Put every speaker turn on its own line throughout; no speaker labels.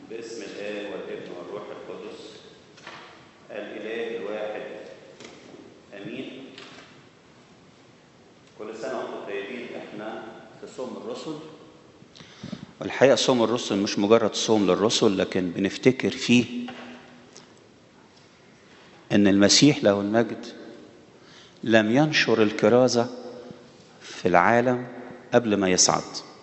باسم الآب والابن والروح القدس الإله الواحد آمين. كل سنة وانتم طيبين. احنا في صوم الرسل، والحقيقة صوم الرسل مش مجرد صوم للرسل، لكن بنفتكر فيه ان المسيح له المجد لم ينشر الكرازة في العالم قبل ما يصعد.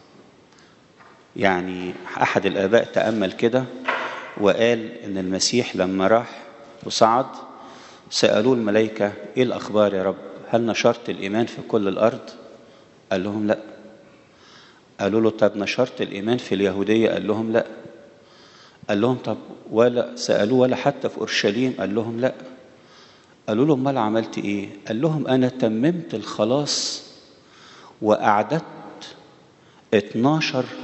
يعني أحد الآباء تأمل كده وقال إن المسيح لما راح وصعد سألوه الملائكة: إيه الأخبار يا رب؟ هل نشرت الإيمان في كل الأرض؟ قال لهم لا. قالوا له: طب نشرت الإيمان في اليهودية؟ قال لهم لا. قال لهم: طب ولا سألوه ولا حتى في أورشليم؟ قال لهم لا. قالوا له: امال عملت إيه؟ قال لهم: أنا تممت الخلاص وأعددت 12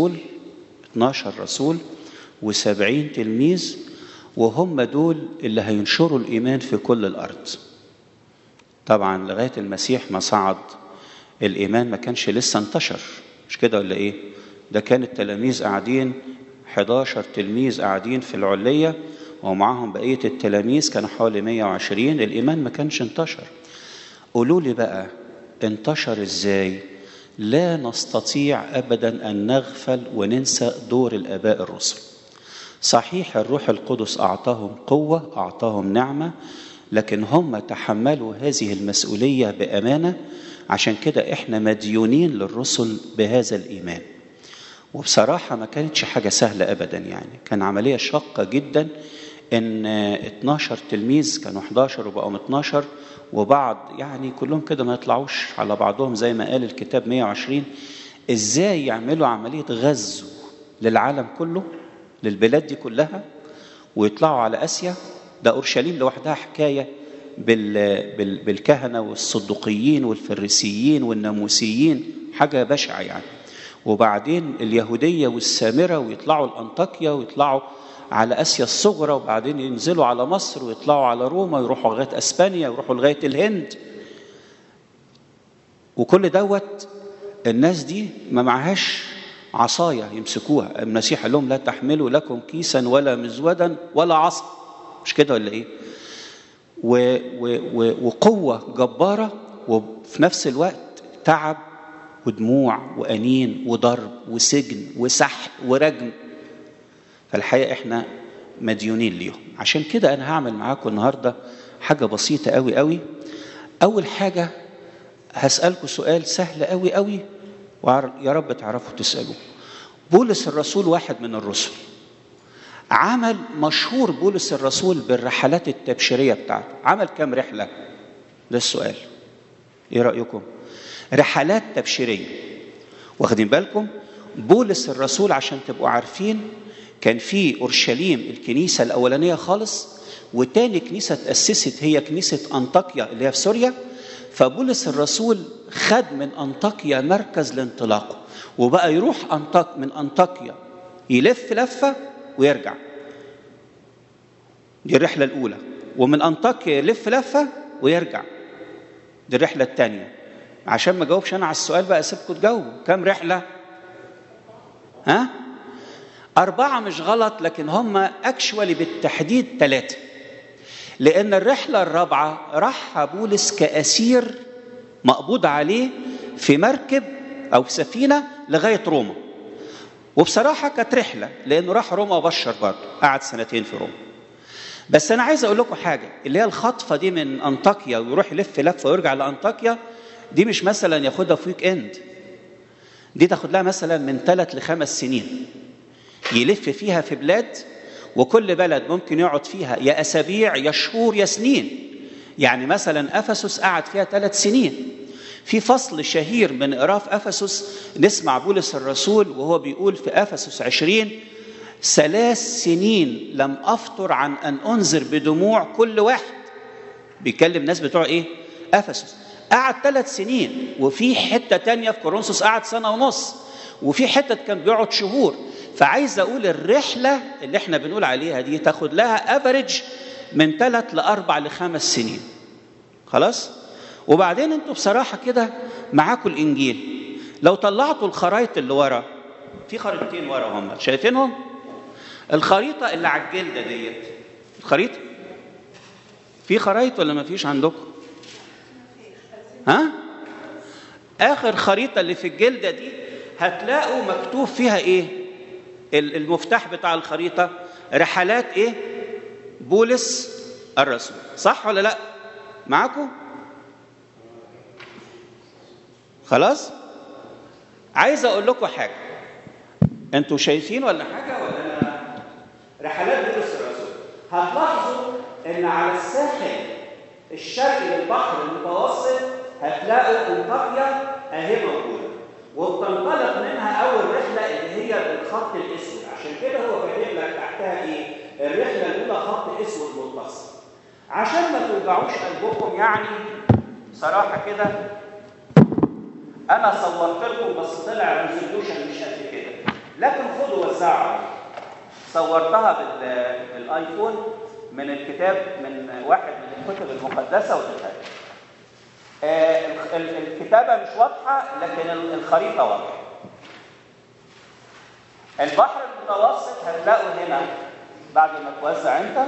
رسول و70 تلميذ، وهم دول اللي هينشروا الإيمان في كل الأرض. طبعا لغاية المسيح ما صعد الإيمان ما كانش لسه انتشر، مش كده ولا إيه؟ ده كان التلاميذ قاعدين 11 تلميذ قاعدين في العلية ومعهم بقية التلاميذ كانوا حوالي 120. الإيمان ما كانش انتشر. قولوا لي بقى انتشر إزاي؟ لا نستطيع أبدا أن نغفل وننسى دور الآباء الرسل. صحيح الروح القدس أعطاهم قوة، أعطاهم نعمة، لكن هم تحملوا هذه المسؤولية بأمانة. عشان كده إحنا مديونين للرسل بهذا الإيمان. وبصراحة ما كانتش حاجة سهلة أبدا، يعني كان عملية شاقة جدا إن 12 تلميذ كانوا 11 وبقوا 12 وبعض، يعني كلهم كده ما يطلعوش على بعضهم زي ما قال الكتاب 120. إزاي يعملوا عملية غزو للعالم كله، للبلاد دي كلها، ويطلعوا على آسيا؟ ده أورشليم لوحدها حكاية بالكهنة والصدقيين والفريسيين والناموسيين، حاجة بشعة يعني. وبعدين اليهودية والسامرة، ويطلعوا الأنطاكيا ويطلعوا على آسيا الصغرى، وبعدين ينزلوا على مصر ويطلعوا على روما ويروحوا لغاية أسبانيا ويروحوا لغاية الهند. وكل دوت الناس دي ما معهاش عصاية يمسكوها. المسيح قال لهم: لا تحملوا لكم كيسا ولا مزودا ولا عصا، مش كده ولا إيه؟ وقوة جبارة، وفي نفس الوقت تعب ودموع وأنين وضرب وسجن وسحق ورجم. فالحقيقة إحنا مديونين ليهم. عشان كده أنا هعمل معاكم النهاردة حاجة بسيطة قوي قوي. أول حاجة هسألكم سؤال سهل قوي قوي ويا رب تعرفوا تسألوه. بولس الرسول واحد من الرسل، عمل مشهور بولس الرسول بالرحلات التبشيرية بتاعته. عمل كام رحلة؟ ده السؤال. إيه رأيكم؟ رحلات تبشيرية. واخدين بالكم؟ بولس الرسول عشان تبقوا عارفين كان في أورشليم الكنيسة الأولانية خالص، وتاني كنيسة تأسست هي كنيسة أنطاكيا اللي هي في سوريا. فبولس الرسول خد من أنطاكيا مركز لانطلاقه، وبقى يروح من أنطاكيا يلف لفة ويرجع. دي الرحلة الأولى. ومن أنطاكيا يلف لفة ويرجع. دي الرحلة الثانية. عشان ما جاوبش أنا على السؤال بقى أسيبكم تجاوبوا. كم رحلة؟ 4 مش غلط، لكن هم أكشوالي بالتحديد 3. لأن الرحلة الرابعة راح بولس كأسير مقبوض عليه في مركب أو في سفينة لغاية روما. وبصراحة كانت رحلة، لأنه راح روما وبشر برضه، قعد 2 في روما. بس أنا عايز أقول لكم حاجة، اللي هي الخطفة دي من أنطاكيا ويروح يلف لفة ويرجع لأنطاكيا، دي مش مثلا ياخدها في ويك إند. دي تاخد لها مثلا من 3 ل5 سنين يلف فيها في بلاد، وكل بلد ممكن يقعد فيها يا أسابيع يا شهور يا سنين. يعني مثلا أفسس قعد فيها 3 سنين. في فصل شهير من إقراف أفسس نسمع بولس الرسول وهو بيقول في أفسس 20: 3 سنين لم أفطر عن أن أنذر بدموع كل واحد. بيكلم ناس بتوع إيه؟ أفسس. قعد 3 سنين. وفي حتة تانية في كورنثوس قعد 1.5 سنة، وفي حتة كان بيقعد شهور. فعايز أقول الرحلة اللي احنا بنقول عليها دي تاخد لها أفريج من 3 ل4 ل5 سنين. خلاص؟ وبعدين انتوا بصراحة كده معاكم الإنجيل، لو طلعتوا الخرايط اللي ورا، في خريطتين ورا هم شايفينهم؟ الخريطة اللي على الجلدة ديت، الخريطة في خرايط ولا ما فيش عندكم؟ ها؟ آخر خريطة اللي في الجلدة دي هتلاقوا مكتوب فيها إيه؟ المفتاح بتاع الخريطة رحلات إيه؟ بولس الرسول، صح ولا لأ؟ معاكم؟ خلاص؟ عايز أقول لكم حاجة، أنتوا شايفين ولا حاجة ولا أنا؟ رحلات بولس الرسول هتلاحظوا إن على الساحل الشرقي للبحر المتوسط هتلاقوا أنطاكيا أهي موجودة، وبتنطلق منها أول رحلة اللي هي بالخط الأسود، عشان كده هو كاتب لك تحتها إيه؟ الرحلة الأولى خط أسود متصل، عشان ما توجعوش قلبكم. يعني صراحة كده أنا صورت لكم بس طلع ريزوليوشن مش قد كده، لكن خدوا وزعوا. صورتها بالايفون من الكتاب، من واحد من الكتب المقدسة واديتها. الكتابة مش واضحة لكن الخريطة واضحة. البحر المتوسط هتلاقوا هنا بعد ما توزع انت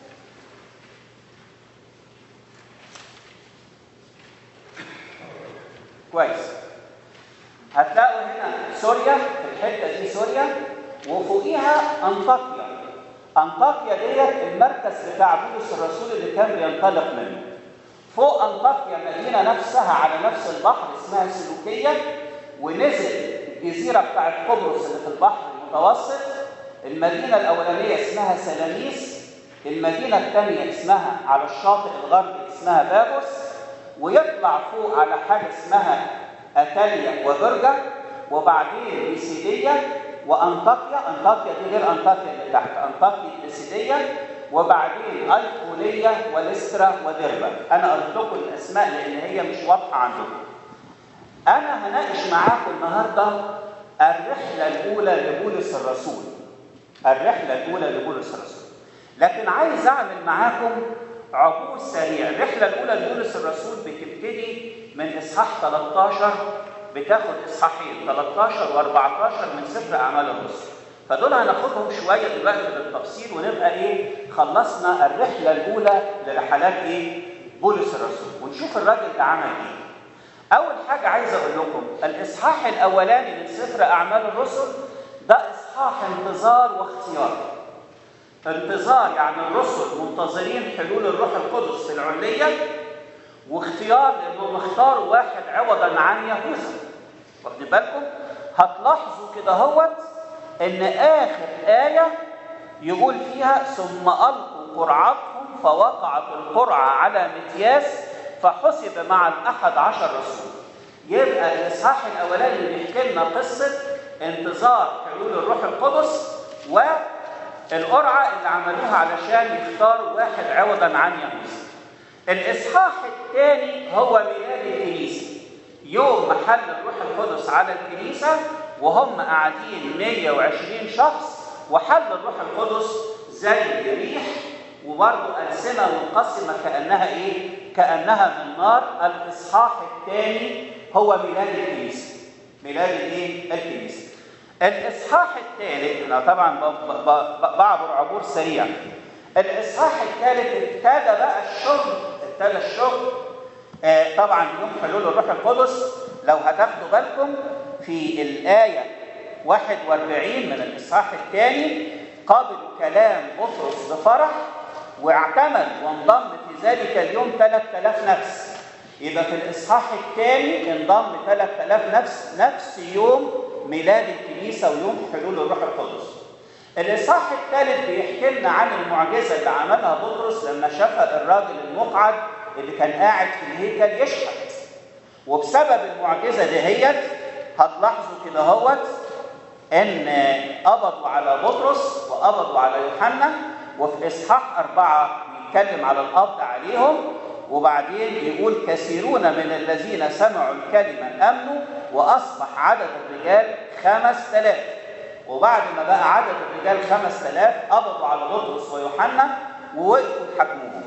كويس، هتلاقوا هنا سوريا، في الحته دي سوريا، وفوقيها انطاكيا. انطاكيا ديت المركز بتاع بولس الرسول اللي كان بينطلق منه. فوق انطاكيا مدينه نفسها على نفس البحر اسمها سلوكيه، ونزل الجزيره بتاعت قبرص اللي في البحر المتوسط. المدينه الاولانيه اسمها سلاميس، المدينه الثانيه اسمها على الشاطئ الغربي اسمها بابوس، ويطلع فوق على حاجه اسمها اتاليا وبرجة، وبعدين بيسيدية وانطاكيا. انطاكيا دي غير انطاكيا اللي تحت، انطاكيا بيسيدية، وبعدين ايقونية وليسترا ودربة. انا قلت لكم الاسماء لان هي مش واضحه عندكم. انا هناقش معاكم النهارده الرحله الاولى لبولس الرسول، الرحله الاولى لبولس الرسول. لكن عايز اعمل معاكم عبور سريع. الرحله الاولى لبولس الرسول بتبتدي من اصحاح 13، بتاخد اصحاحين 13 و14 من سفر اعمال الرسل. فدول هناخدهم شويه دلوقتي بالتفصيل، ونبقى ايه؟ خلصنا الرحله الاولى لرحلات ايه؟ بولس الرسول، ونشوف الراجل ده عمل ايه. اول حاجه عايز اقول لكم، الاصحاح الاولاني من سفر اعمال الرسل ده اصحاح انتظار واختيار. انتظار يعني الرسل منتظرين حلول الروح القدس في العليه، واختيار لانهم اختاروا واحد عوضا عن يهوذا. واخدين بالكم؟ هتلاحظوا كده اهوت ان اخر ايه يقول فيها ثم القوا قرعتهم فوقعت القرعه على متياس فحسب مع ال11 رسول. يبقى الاصحاح الاولاني بيحكي لنا قصه انتظار حلول الروح القدس والقرعه اللي عملوها علشان يختاروا واحد عوضا عن يهوذا. الاصحاح الثاني هو ميلاد الكنيسه، يوم محل الروح القدس على الكنيسه وهم قاعدين 120 شخص، وحل الروح القدس زي ريح، وبرضه ألسنة منقسمة كأنها إيه؟ كأنها من نار. الإصحاح الثاني هو ميلاد الكنيسة. ميلاد الإيه؟ الكنيسة. الإصحاح الثالث، أنا طبعا بعبر عبور سريع. الإصحاح الثالث ابتدى بقى الشغل، طبعا يوم حلول الروح القدس. لو هتاخدوا بالكم في الآية 41 من الإصحاح الثاني، قابلوا كلام بطرس بفرح واعتمد وانضم في ذلك اليوم 3000 نفس. يبقى في الإصحاح الثاني انضم 3000 نفس، نفس يوم ميلاد الكنيسة ويوم حلول الروح القدس. الإصحاح الثالث بيحكي لنا عن المعجزة اللي عملها بطرس لما شاف الراجل المقعد اللي كان قاعد في الهيكل يشحت. وبسبب المعجزة دهيت هتلاحظوا كده هوت ان قبضوا على بطرس وقبضوا على يوحنا، وفي اصحاح 4 بيتكلم على القبض عليهم، وبعدين يقول كثيرون من الذين سمعوا الكلمة امنوا واصبح عدد الرجال 5000. وبعد ما بقى عدد الرجال 5000 قبضوا على بطرس ويوحنا ووقفوا يحاكموهم.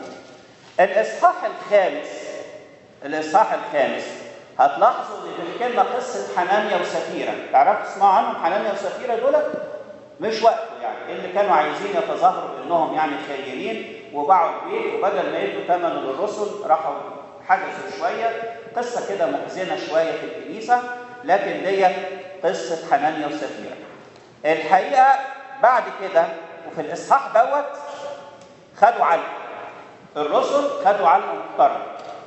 الاصحاح الخامس هتلاحظوا ان بيحكي لنا قصه حنانيا وسفيرة. تعرفوا تسمعوا عنهم حنانيا وسفيرة دول؟ مش وقته يعني، اللي كانوا عايزين يتظاهروا انهم يعني خيرين وباعوا البيت، وبدل ما يدوا ثمنه للرسل راحوا حجزوا شويه. قصه كده محزنه شويه في الكنيسه، لكن دي قصه حنانيا وسفيرة. الحقيقه بعد كده وفي الاصحاح دوت خدوا علقه، الرسل خدوا علقه محترمه.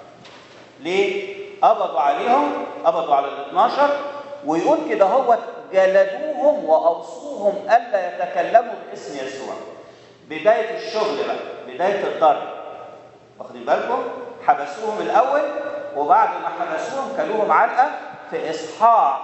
ليه؟ قبضوا عليهم، قبضوا على ال12، ويقول كده هو جلدوهم واوصوهم الا يتكلموا باسم يسوع. بدايه الشغل بقى، بدايه الضرب، واخدين بالكم؟ حبسوهم الاول، وبعد ما حبسوهم كلوهم علقه. في اصحاح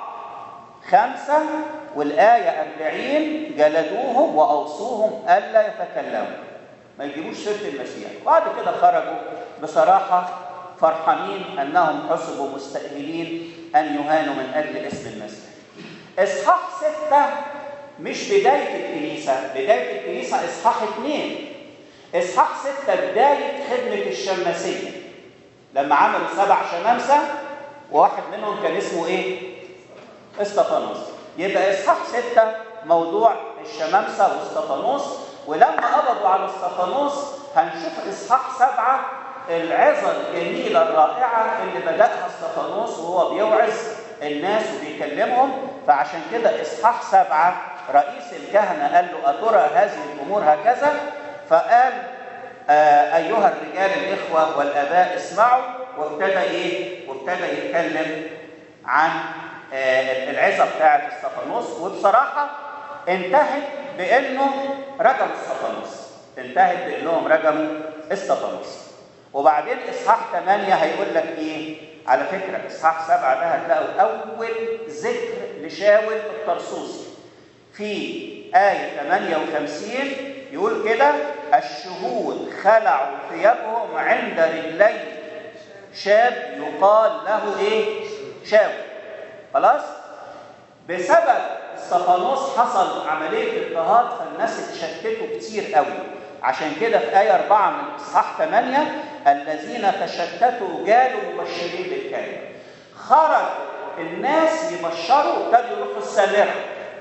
5 والايه 40 جلدوهم واوصوهم الا يتكلموا، ما يجيبوش سيره المسيح. وبعد كده خرجوا بصراحه فرحانين انهم حسبوا مستأهلين ان يهانوا من اجل اسم المسيح. اصحاح 6 مش بدايه الكنيسه، بدايه الكنيسه اصحاح 2. اصحاح 6 بدايه خدمه الشماسيه، لما عملوا 7 شمامسه وواحد منهم كان اسمه ايه؟ اسطفانوس. يبقى اصحاح 6 موضوع الشمامسه واستفانوس. ولما قبضوا على اسطفانوس هنشوف اصحاح 7 العظه الجميله الرائعه اللي بدأها اسطفانوس وهو بيوعظ الناس وبيكلمهم. فعشان كده اصحاح 7 رئيس الكهنه قال له أترى هذه الامور هكذا؟ فقال ايها الرجال الاخوه والاباء اسمعوا. وابتدى ايه؟ وابتدى يتكلم عن العظه بتاعه اسطفانوس. وبصراحه انتهت بانه رجموا اسطفانوس، انتهت بانهم رجموا اسطفانوس. وبعدين اصحاح 8 هيقول لك ايه؟ على فكره اصحاح 7 ده هتلاقوا اول ذكر لشاول الطرسوسي في ايه 58. يقول كده الشهود خلعوا ثيابهم عند رجلي شاب يقال له ايه؟ شاول. خلاص؟ بسبب اسطفانوس حصل عمليه اضطهاد، فالناس اتشتتوا كتير قوي. عشان كده في آية 4 من إصحاح 8 الذين تشتتوا جالوا مبشرين بالكلمة. خرج الناس يبشروا وابتدوا يروحوا السامرة.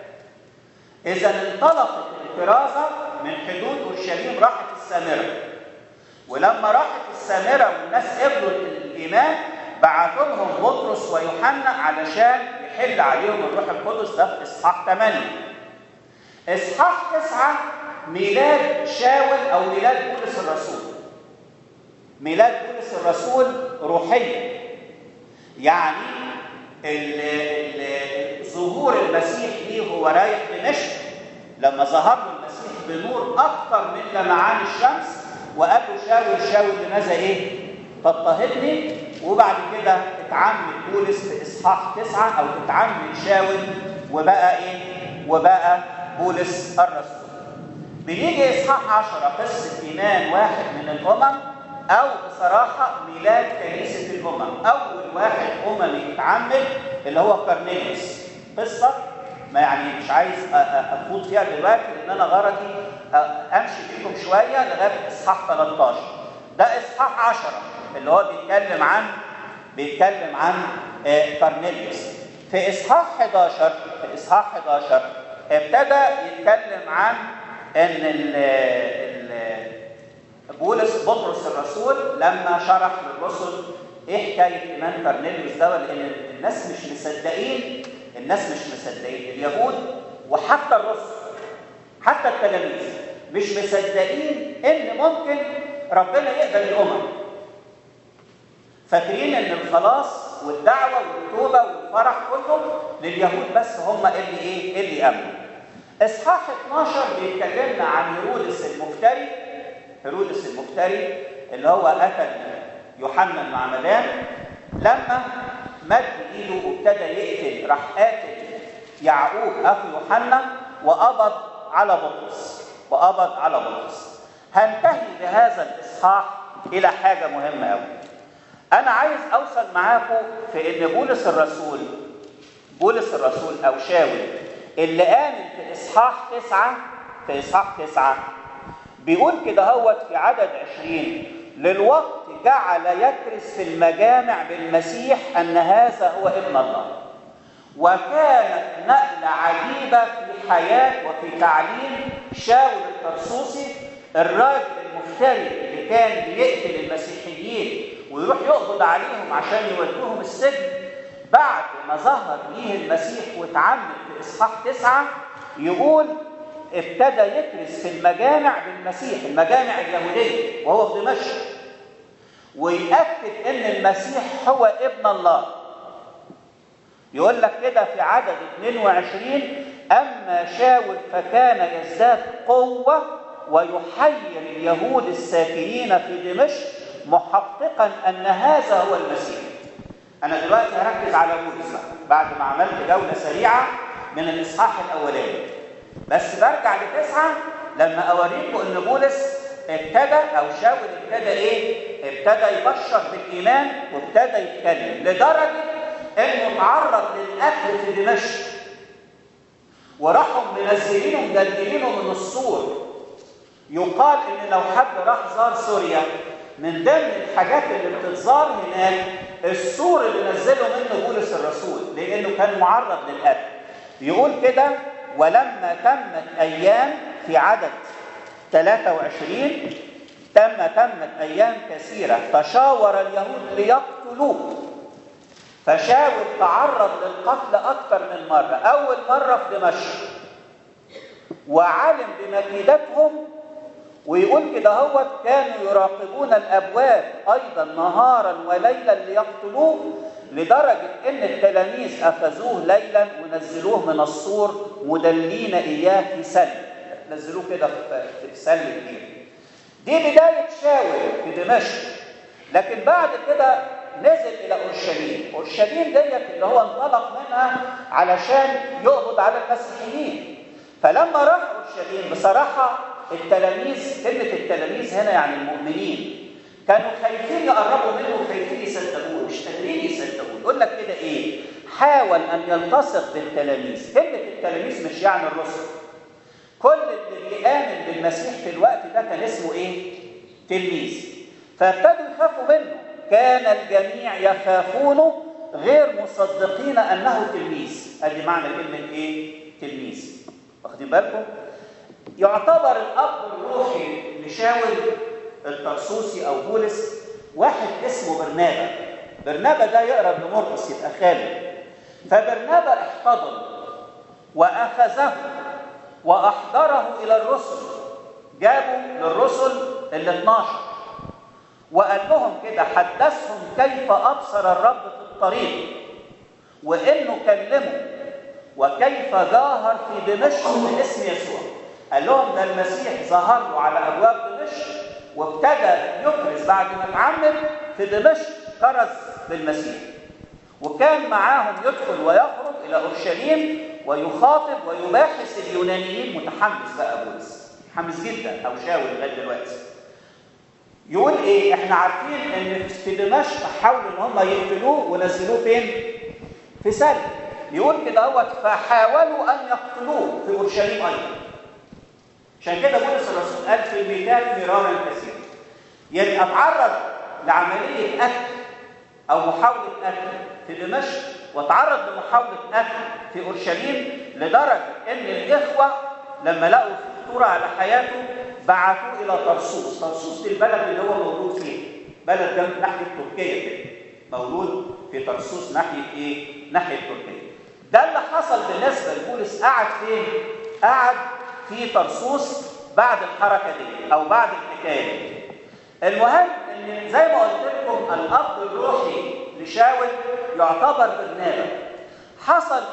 إذا انطلقت الكرازة من حدود اورشليم راحت السامرة. ولما راحت السامرة والناس قبلوا الإيمان بعثوا لهم بطرس ويوحنا علشان يحل عليهم الروح القدس. ده في إصحاح 8. إصحاح 9 ميلاد شاول أو ميلاد بولس الرسول. ميلاد بولس الرسول روحيا، يعني ظهور المسيح ليه هو رايح دمشق، لما ظهر له المسيح بنور أكثر من لمعان الشمس وقال له شاول شاول لماذا إيه؟ تضطهدني. وبعد كده اتعمد بولس في إصحاح 9 أو اتعمد شاول وبقى إيه؟ وبقى بولس الرسول. بنيجي إصحاح 10 قصة إيمان واحد من الأمم، أو بصراحة ميلاد كنيسة الأمم. أول واحد أممي يتعمد اللي هو قرنيليوس. قصة ما يعني مش عايز أفوت فيها دلوقتي، لأن أنا غرضي أمشي بيكم شوية لغاية إصحاح 13. ده إصحاح 10 اللي هو بيتكلم عن قرنيليوس. في إصحاح 11 ابتدى يتكلم عن ان بطرس الرسول لما شرح للرسل ايه حكايه ايمان قرنيليوس ده، لان الناس مش مصدقين، اليهود وحتى الرسل حتى التلاميذ مش مصدقين ان ممكن ربنا يقبل الامم. فاكرين ان الخلاص والدعوه والتوبه والفرح كله لليهود بس، هم اللي يامنوا. اصحاح 12 بيتكلمنا عن هيرودس المفتري اللي هو قتل يوحنا المعمدان. لما مد ايده وابتدى يقتل، راح قاتل يعقوب اخو يوحنا وقبض على بطرس. هنتهي بهذا الاصحاح الى حاجه مهمه قوي. انا عايز اوصل معاكم في ان بولس الرسول او شاول اللي آمن في إصحاح 9 بيقول كده هوت في عدد 20 للوقت جعل يكرس في المجامع بالمسيح أن هذا هو ابن الله. وكانت نقلة عجيبة في حياة وفي تعليم شاول الطرسوسي، الراجل المفتري اللي كان بيقتل المسيحيين ويروح يقبض عليهم عشان يودوهم السجن. بعد ما ظهر ليه المسيح واتعمد في إصحاح 9 يقول ابتدى يكرز في المجامع بالمسيح، المجامع اليهودية وهو في دمشق، ويأكد ان المسيح هو ابن الله. يقول لك كده في عدد 22: اما شاول فكان يزداد قوة ويحير اليهود الساكنين في دمشق محققا ان هذا هو المسيح. انا دلوقتي هركز على بولس بعد ما عملت جولة سريعة من الاصحاح الاولاني، بس برجع لتسعة لما اوريكم ان بولس ابتدى او شاول ابتدى ايه؟ ابتدى يبشر بالايمان وابتدى يتكلم، لدرجه انه تعرض للقتل في دمشق، وراحوا منزلينه مدلدلينه من السور. يقال ان لو حد راح زار سوريا من ضمن الحاجات اللي بتتزار هناك السور اللي نزلوا منه بولس الرسول، لانه كان معرض للقتل. يقول كده: ولما تمت ايام، في عدد 23 تمت ايام كثيره تشاور اليهود ليقتلوه، فشاول تعرض للقتل اكثر من مره. اول مره في دمشق وعلم بمكيدتهم، ويقول كده هو كانوا يراقبون الابواب ايضا نهارا وليلا ليقتلوه، لدرجه ان التلاميذ اخذوه ليلا ونزلوه من السور مدلين اياه في سلم، نزلوه كده في سلم كبير. دي بدايه شاول في دمشق. لكن بعد كده نزل الى اورشليم. اورشليم ديت اللي هو انطلق منها علشان يقبض على المسيحيين. فلما راح اورشليم بصراحه التلاميذ، كلمه التلاميذ هنا يعني المؤمنين، كانوا خايفين يقربوا منه وخايفين يصدقوه، مش قادرين يصدقوه. يقول لك كده ايه؟ حاول ان يلتصق بالتلاميذ. كلمه التلاميذ مش يعني الرسل. كل اللي بيآمن بالمسيح في الوقت ده كان اسمه ايه؟ تلميذ. فابتدوا يخافوا منه. كان الجميع يخافونه غير مصدقين انه تلميذ. ادي معنى كلمه ايه؟ تلميذ. واخدين بالكم؟ يعتبر الاب الروحي لشاول الطرسوسي او بولس واحد اسمه برنابا. برنابا ده يقرب لمرقس يبقى خاله. فبرنابا احتضن واخذه واحضره الى الرسل. جابوا للرسل ال12 وقال لهم كده، حدثهم كيف ابصر الرب في الطريق وانه كلمه وكيف ظاهر في دمشق باسم يسوع. قال لهم ده المسيح ظهر له على ابواب دمشق وابتدى يكرز بعد ما اتعمد في دمشق، كرز بالمسيح. وكان معاهم يدخل ويخرج الى اورشليم ويخاطب ويباحث اليونانيين. متحمس بقى بولس، متحمس جدا، او شاول لغايه دلوقتي. يقول ايه؟ احنا عارفين ان في دمشق حاولوا ان هم يقتلوه ونزلوه فين؟ في سلم. يقول كده هو فحاولوا ان يقتلوه في اورشليم ايضا. عشان كده بولس الرسول قال في الميلاد مرارا كثيرا. يبقى اتعرض لعمليه قتل او محاوله قتل في دمشق، وتعرض لمحاوله قتل في اورشليم، لدرجه ان الاخوه لما لقوا خطوره على حياته بعثوه الى طرسوس. طرسوس دي البلد اللي هو مولود فيه، بلد جنب ناحيه تركيا كده، مولود في طرسوس ناحيه ايه؟ ناحيه تركيا. ده اللي حصل بالنسبه لبولس. قعد فين؟ قعد في طرسوس بعد الحركه دي او بعد الحكايه دي. المهم ان زي ما قلت لكم الاب الروحي لشاول يعتبر برنابا. حصل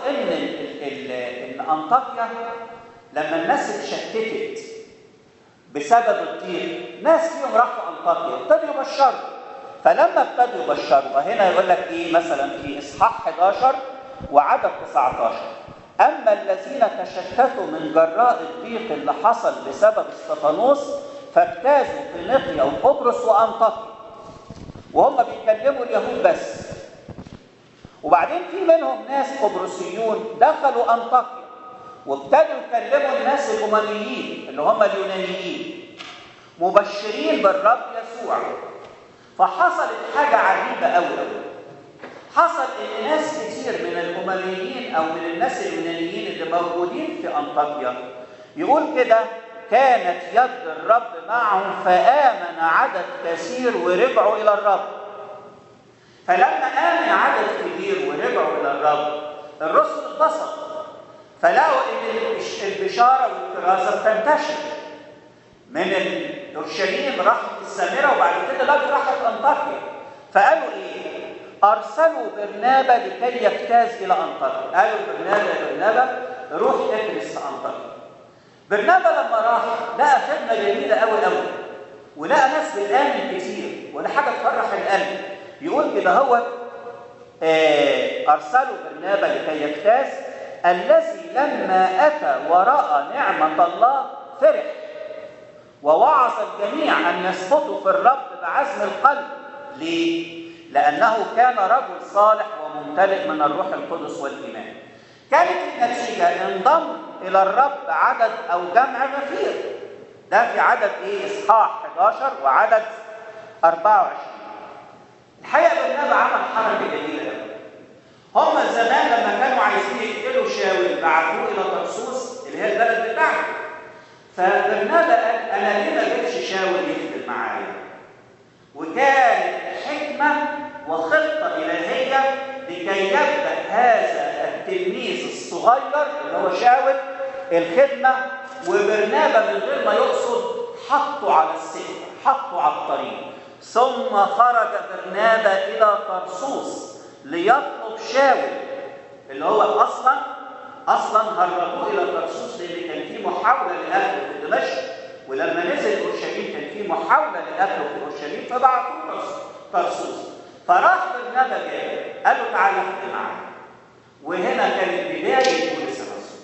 ان انطاكيا لما الناس اتشتتت بسبب الضيق، ناس فيهم راحوا انطاكيا ابتدوا يبشروا. فلما ابتدوا يبشروا، هنا يقول لك ايه مثلا في اصحاح 11 وعدد 19: اما الذين تشتتوا من جراء الضيق اللي حصل بسبب استفانوس فاجتازوا فينيقيا وقبرص وانطاكيا، وهم بيتكلموا اليهود بس. وبعدين في منهم ناس قبرصيون دخلوا انطاكيا وابتدوا يكلموا الناس الامميين اللي هم اليونانيين مبشرين بالرب يسوع. فحصلت حاجه عجيبه قوي، حصل ان ناس كتير من الامميين او من الناس اليونانيين اللي موجودين في انطاكيا يقول كده كانت يد الرب معهم فآمن عدد كثير ورجعوا الى الرب. فلما آمن عدد كبير ورجعوا الى الرب الرسل اتبسطوا، فلقوا ان البشاره والكرازه بتنتشر من اورشليم راحت السامره وبعد كده راحت انطاكيا. فقالوا ايه؟ ارسلوا برنابا لكي يجتاز الى انطاكيا. قالوا برنابا روح اجلس في انطاكيا. برنابا لما راح لقى خدمه جميله قوي قوي، ولقى ناس بتآمن كتير، ولا حاجه تفرح القلب. يقول كده هو ارسلوا برنابا لكي يجتاز الذي لما اتى وراى نعمه الله فرح ووعظ الجميع ان يثبتوا في الرب بعزم القلب. ليه؟ لانه كان رجل صالح وممتلئ من الروح القدس والايمان. كانت النتيجه انضم الى الرب عدد او جمع غفير. ده في عدد ايه؟ اصحاح 11 وعدد 24. الحقيقه برنابا عمل حركه جميله قوي. هم زمان لما كانوا عايزين يقتلوا شاول بعتوه الى طرسوس اللي هي البلد بتاعته. فبرنابا قال انا ليه ما اجيبش شاول يخدم معايا؟ وكانت حكمه وخطه الهيه لكي يبدا هذا التلميذ الصغير اللي هو شاول الخدمه، وبرنابا من غير ما يقصد حطه على السكه، حطه على الطريق. ثم خرج برنابا الى طرسوس ليطلب شاول اللي هو اصلا هربوه الى طرسوس لان كان في محاوله لقتله في دمشق، ولما نزل اورشليم كان في محاوله لقتله في اورشليم فبعتوه طرسوس. فراح برنابا جاي قال له تعالى اخدم معايا. وهنا كانت بدايه بولس الرسول،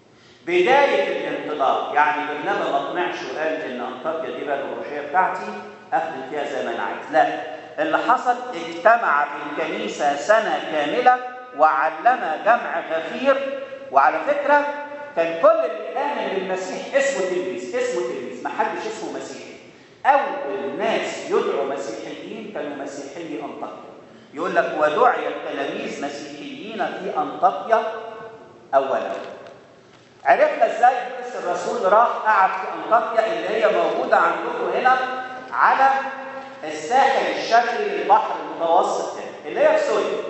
بدايه الانطلاق. يعني برنابا ما طمعش وقال ان انطاكيا دي بقى الروشيه بتاعتي اخدم فيها زي ما انا عايز، لا. اللي حصل اجتمع في الكنيسه سنه كامله وعلم جمع غفير. وعلى فكره كان كل اللي آمن بالمسيح اسمه تلميذ، ما حدش اسمه مسيحي. اول ناس يدعوا مسيحيين كانوا مسيحيي انطاكيا. يقول لك ودعي التلاميذ مسيحيين في انطاكيا اولا. عرفنا ازاي بولس الرسول راح قعد في انطاكيا اللي هي موجوده عندكم هنا على الساحل الشرقي للبحر المتوسط اللي هي في سوريا.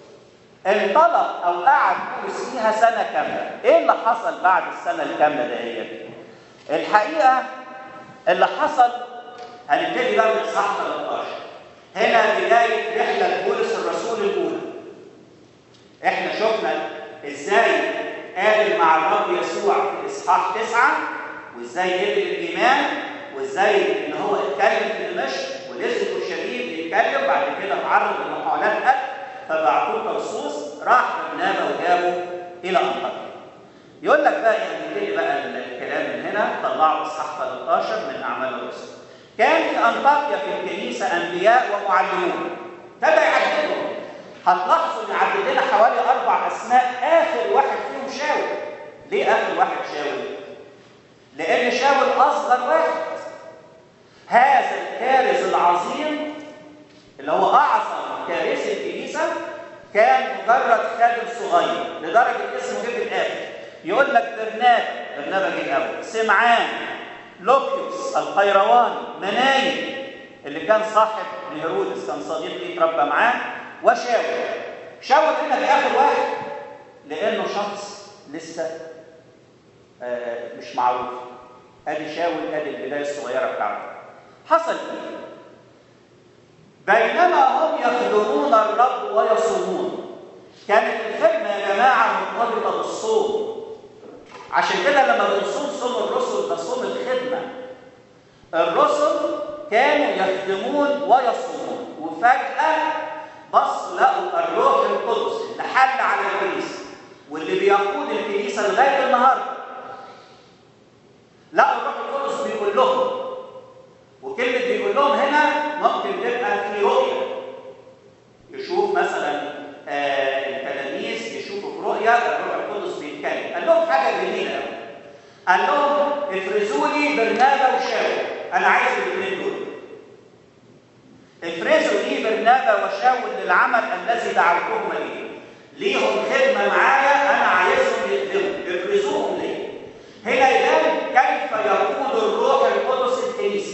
انطلق او قعد بولس فيها سنه كامله. ايه اللي حصل بعد السنه الكامله دهيت؟ الحقيقه اللي حصل هنبتدي بقى من اصحاح 13. هنا بدايه رحله بولس الرسول الاولى. احنا شفنا ازاي قابل مع الرب يسوع في اصحاح 9، وازاي قبل الايمان، وازاي ان هو اتكلم في دمشق ونزل اورشليم يتكلم. بعد كده اتعرض لمحاولات قتل فبعتوه طرسوس، راح برنابا وجابه الى انطاكيا. يقول لك بقى يبتدي بقى الكلام من هنا. طلعوا اصحاح 13 من اعمال الرسل. كان في انطاكيا في الكنيسه انبياء ومعلمون. ابتدى يعددهم. هتلاحظوا ان عدد لنا حوالي 4 اسماء، اخر واحد فيهم شاول. ليه اخر واحد شاول؟ لان شاول اصغر واحد. هذا الكارث العظيم اللي هو اعظم كارث الكنيسه كان مجرد خادم صغير، لدرجه اسمه جه في الاخر. يقول لك برنابا جه الاول، سمعان، لوكيوس القيرواني، منايم اللي كان صاحب لهيرودس كان صديق ليه اتربى معاه، وشاول هنا لاخر واحد لانه شخص لسه مش معروف. ادي شاول، ادي البدايه الصغيره بتاعته. حصل ايه؟ بينما هم يخدمون الرب ويصومون. كانت الخدمه يا جماعه مرتبطه بالصوم. عشان كده لما بنصوم صوم الرسل ده صوم الخدمه. الرسل كانوا يخدمون ويصومون، وفجاه بص لقوا الروح القدس اللي حل على الكنيسه واللي بيقود الكنيسه لغايه النهارده. لقوا الروح القدس بيقول لهم، وكلمه بيقول لهم هنا ممكن تبقى في رؤيه. يشوف مثلا التلاميذ يشوفوا في رؤيه الروح القدس بيتكلم. قال لهم حاجه جميله قوي. قال لهم افرزوا لي برنابا وشاول، انا عايز الاثنين دول. افرزوا لي برنابا وشاول للعمل الذي دعوتهم اليه. ليهم خدمه معايا، انا عايزهم يخدموا، افرزوهم ليه. هنا يبان كيف يقود الروح القدس الكنيسه،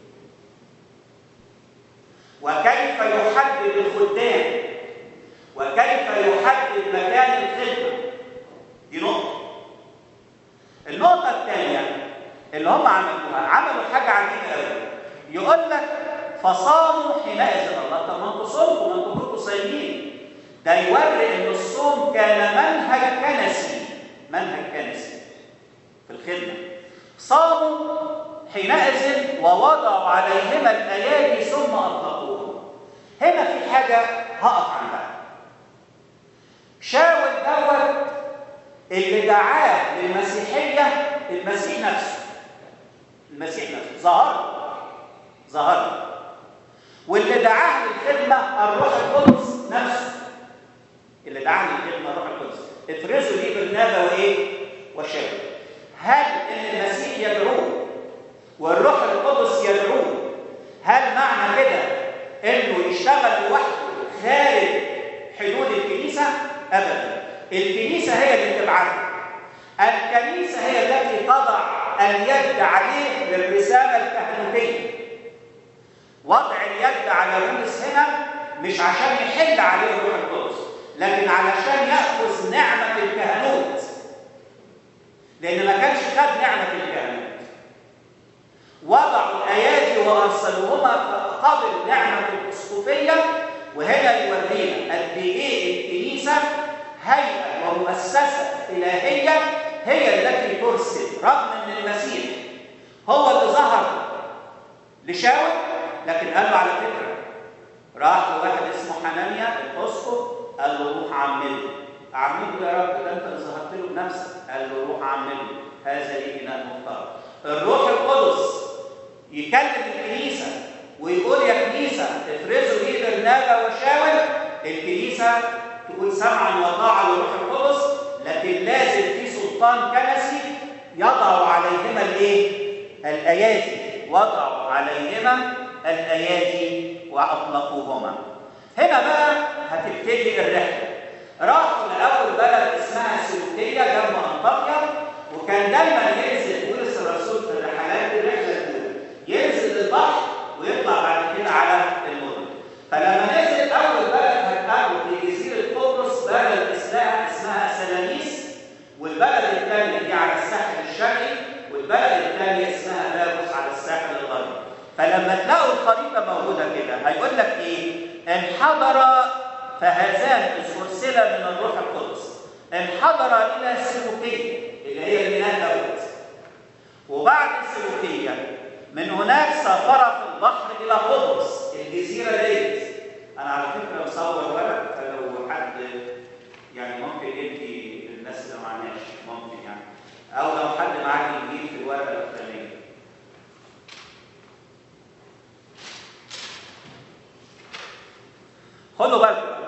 وكيف يحدد الخدام، وكيف يحدد مكان الخدمه. دي نقطه. النقطه الثانيه اللي هم عملوا حاجه عجيبه قوي. يقول لك فصاموا حينئذ. الله، طب ما انتوا صوموا، ما انتوا كنتوا صايمين. ده يوري ان الصوم كان منهج كنسي، منهج كنسي في الخدمه. صاموا حينئذ ووضعوا عليهما الايادي ثم اطلقوها. هنا في حاجه هقف عندها. شاول دوت اللي دعاه للمسيحيه المسيح نفسه، المسيح نفسه ظهر. واللي دعاه للخدمه الروح القدس نفسه، اللي دعاه للخدمه الروح القدس. افرزوا لي برنابا وشاول. هل ان المسيح يدعوه والروح القدس يدعوه، هل معنى كده انه يشتغل لوحده خارج حدود الكنيسه؟ ابدا. الكنيسه هي اللي بتبعته. الكنيسه هي التي تضع اليد عليه للرساله الكهنوتيه. وضع اليد على بولس هنا مش عشان يحل عليه الروح القدس، لكن علشان ياخذ نعمه الكهنوت، لان ما كانش خد نعمه الكهنوت. وضعوا الايادي وارسلوهما قبل نعمه الاسقفيه. وهنا يورينا قد ايه الكنيسه هيئه ومؤسسه الهيه هي التي ترسل، رغم ان المسيح هو اللي ظهر لشاول، لكن قال له على فكره، راح لواحد اسمه حنانيا الاسقف قال له روح عمله يا رب، ده انت اللي ظهرت له بنفسك. قال له روح عمله، هذا لي اناء مختار. الروح القدس يكلم الكنيسه ويقول يا كنيسه افرزوا لي برنابا وشاول. الكنيسه تقول سمعا وطاعه للروح القدس، لكن لازم في سلطان كنسي يضع عليهما الايادي. وضعوا عليهما الايادي واطلقوهما. هنا بقى هتبتدي الرحله. راحوا لاول بلد اسمها سلوكيه جنب انطاكيا، وكان دايما ينزل بولس الرسول في الرحلات الرحله الاولى ينزل البحر ويطلع بعد كده على المدن. فلما نزل اول بلد هتقابله في جزيره قبرص بلد اسمها سلاميس، والبلد الثانيه دي على الساحل الشرقي، والبلد الثانيه اسمها بابوس على الساحل الغربي. فلما تلاقوا الخريطه موجوده كده هيقول لك ايه؟ انحدر فهذان اذ ارسل من الروح القدس، انحدر الى سلوكيه اللي هي الميناء داود، وبعد سلوكيه من هناك سافر في البحر الى قبرص الجزيره ديت. انا على فكره مصور ورق، فلو حد يعني ممكن يدي للناس اللي ما معناش، ممكن يعني، او لو حد معاه يجيب في الورقه الالكترونيه. خدوا بالكم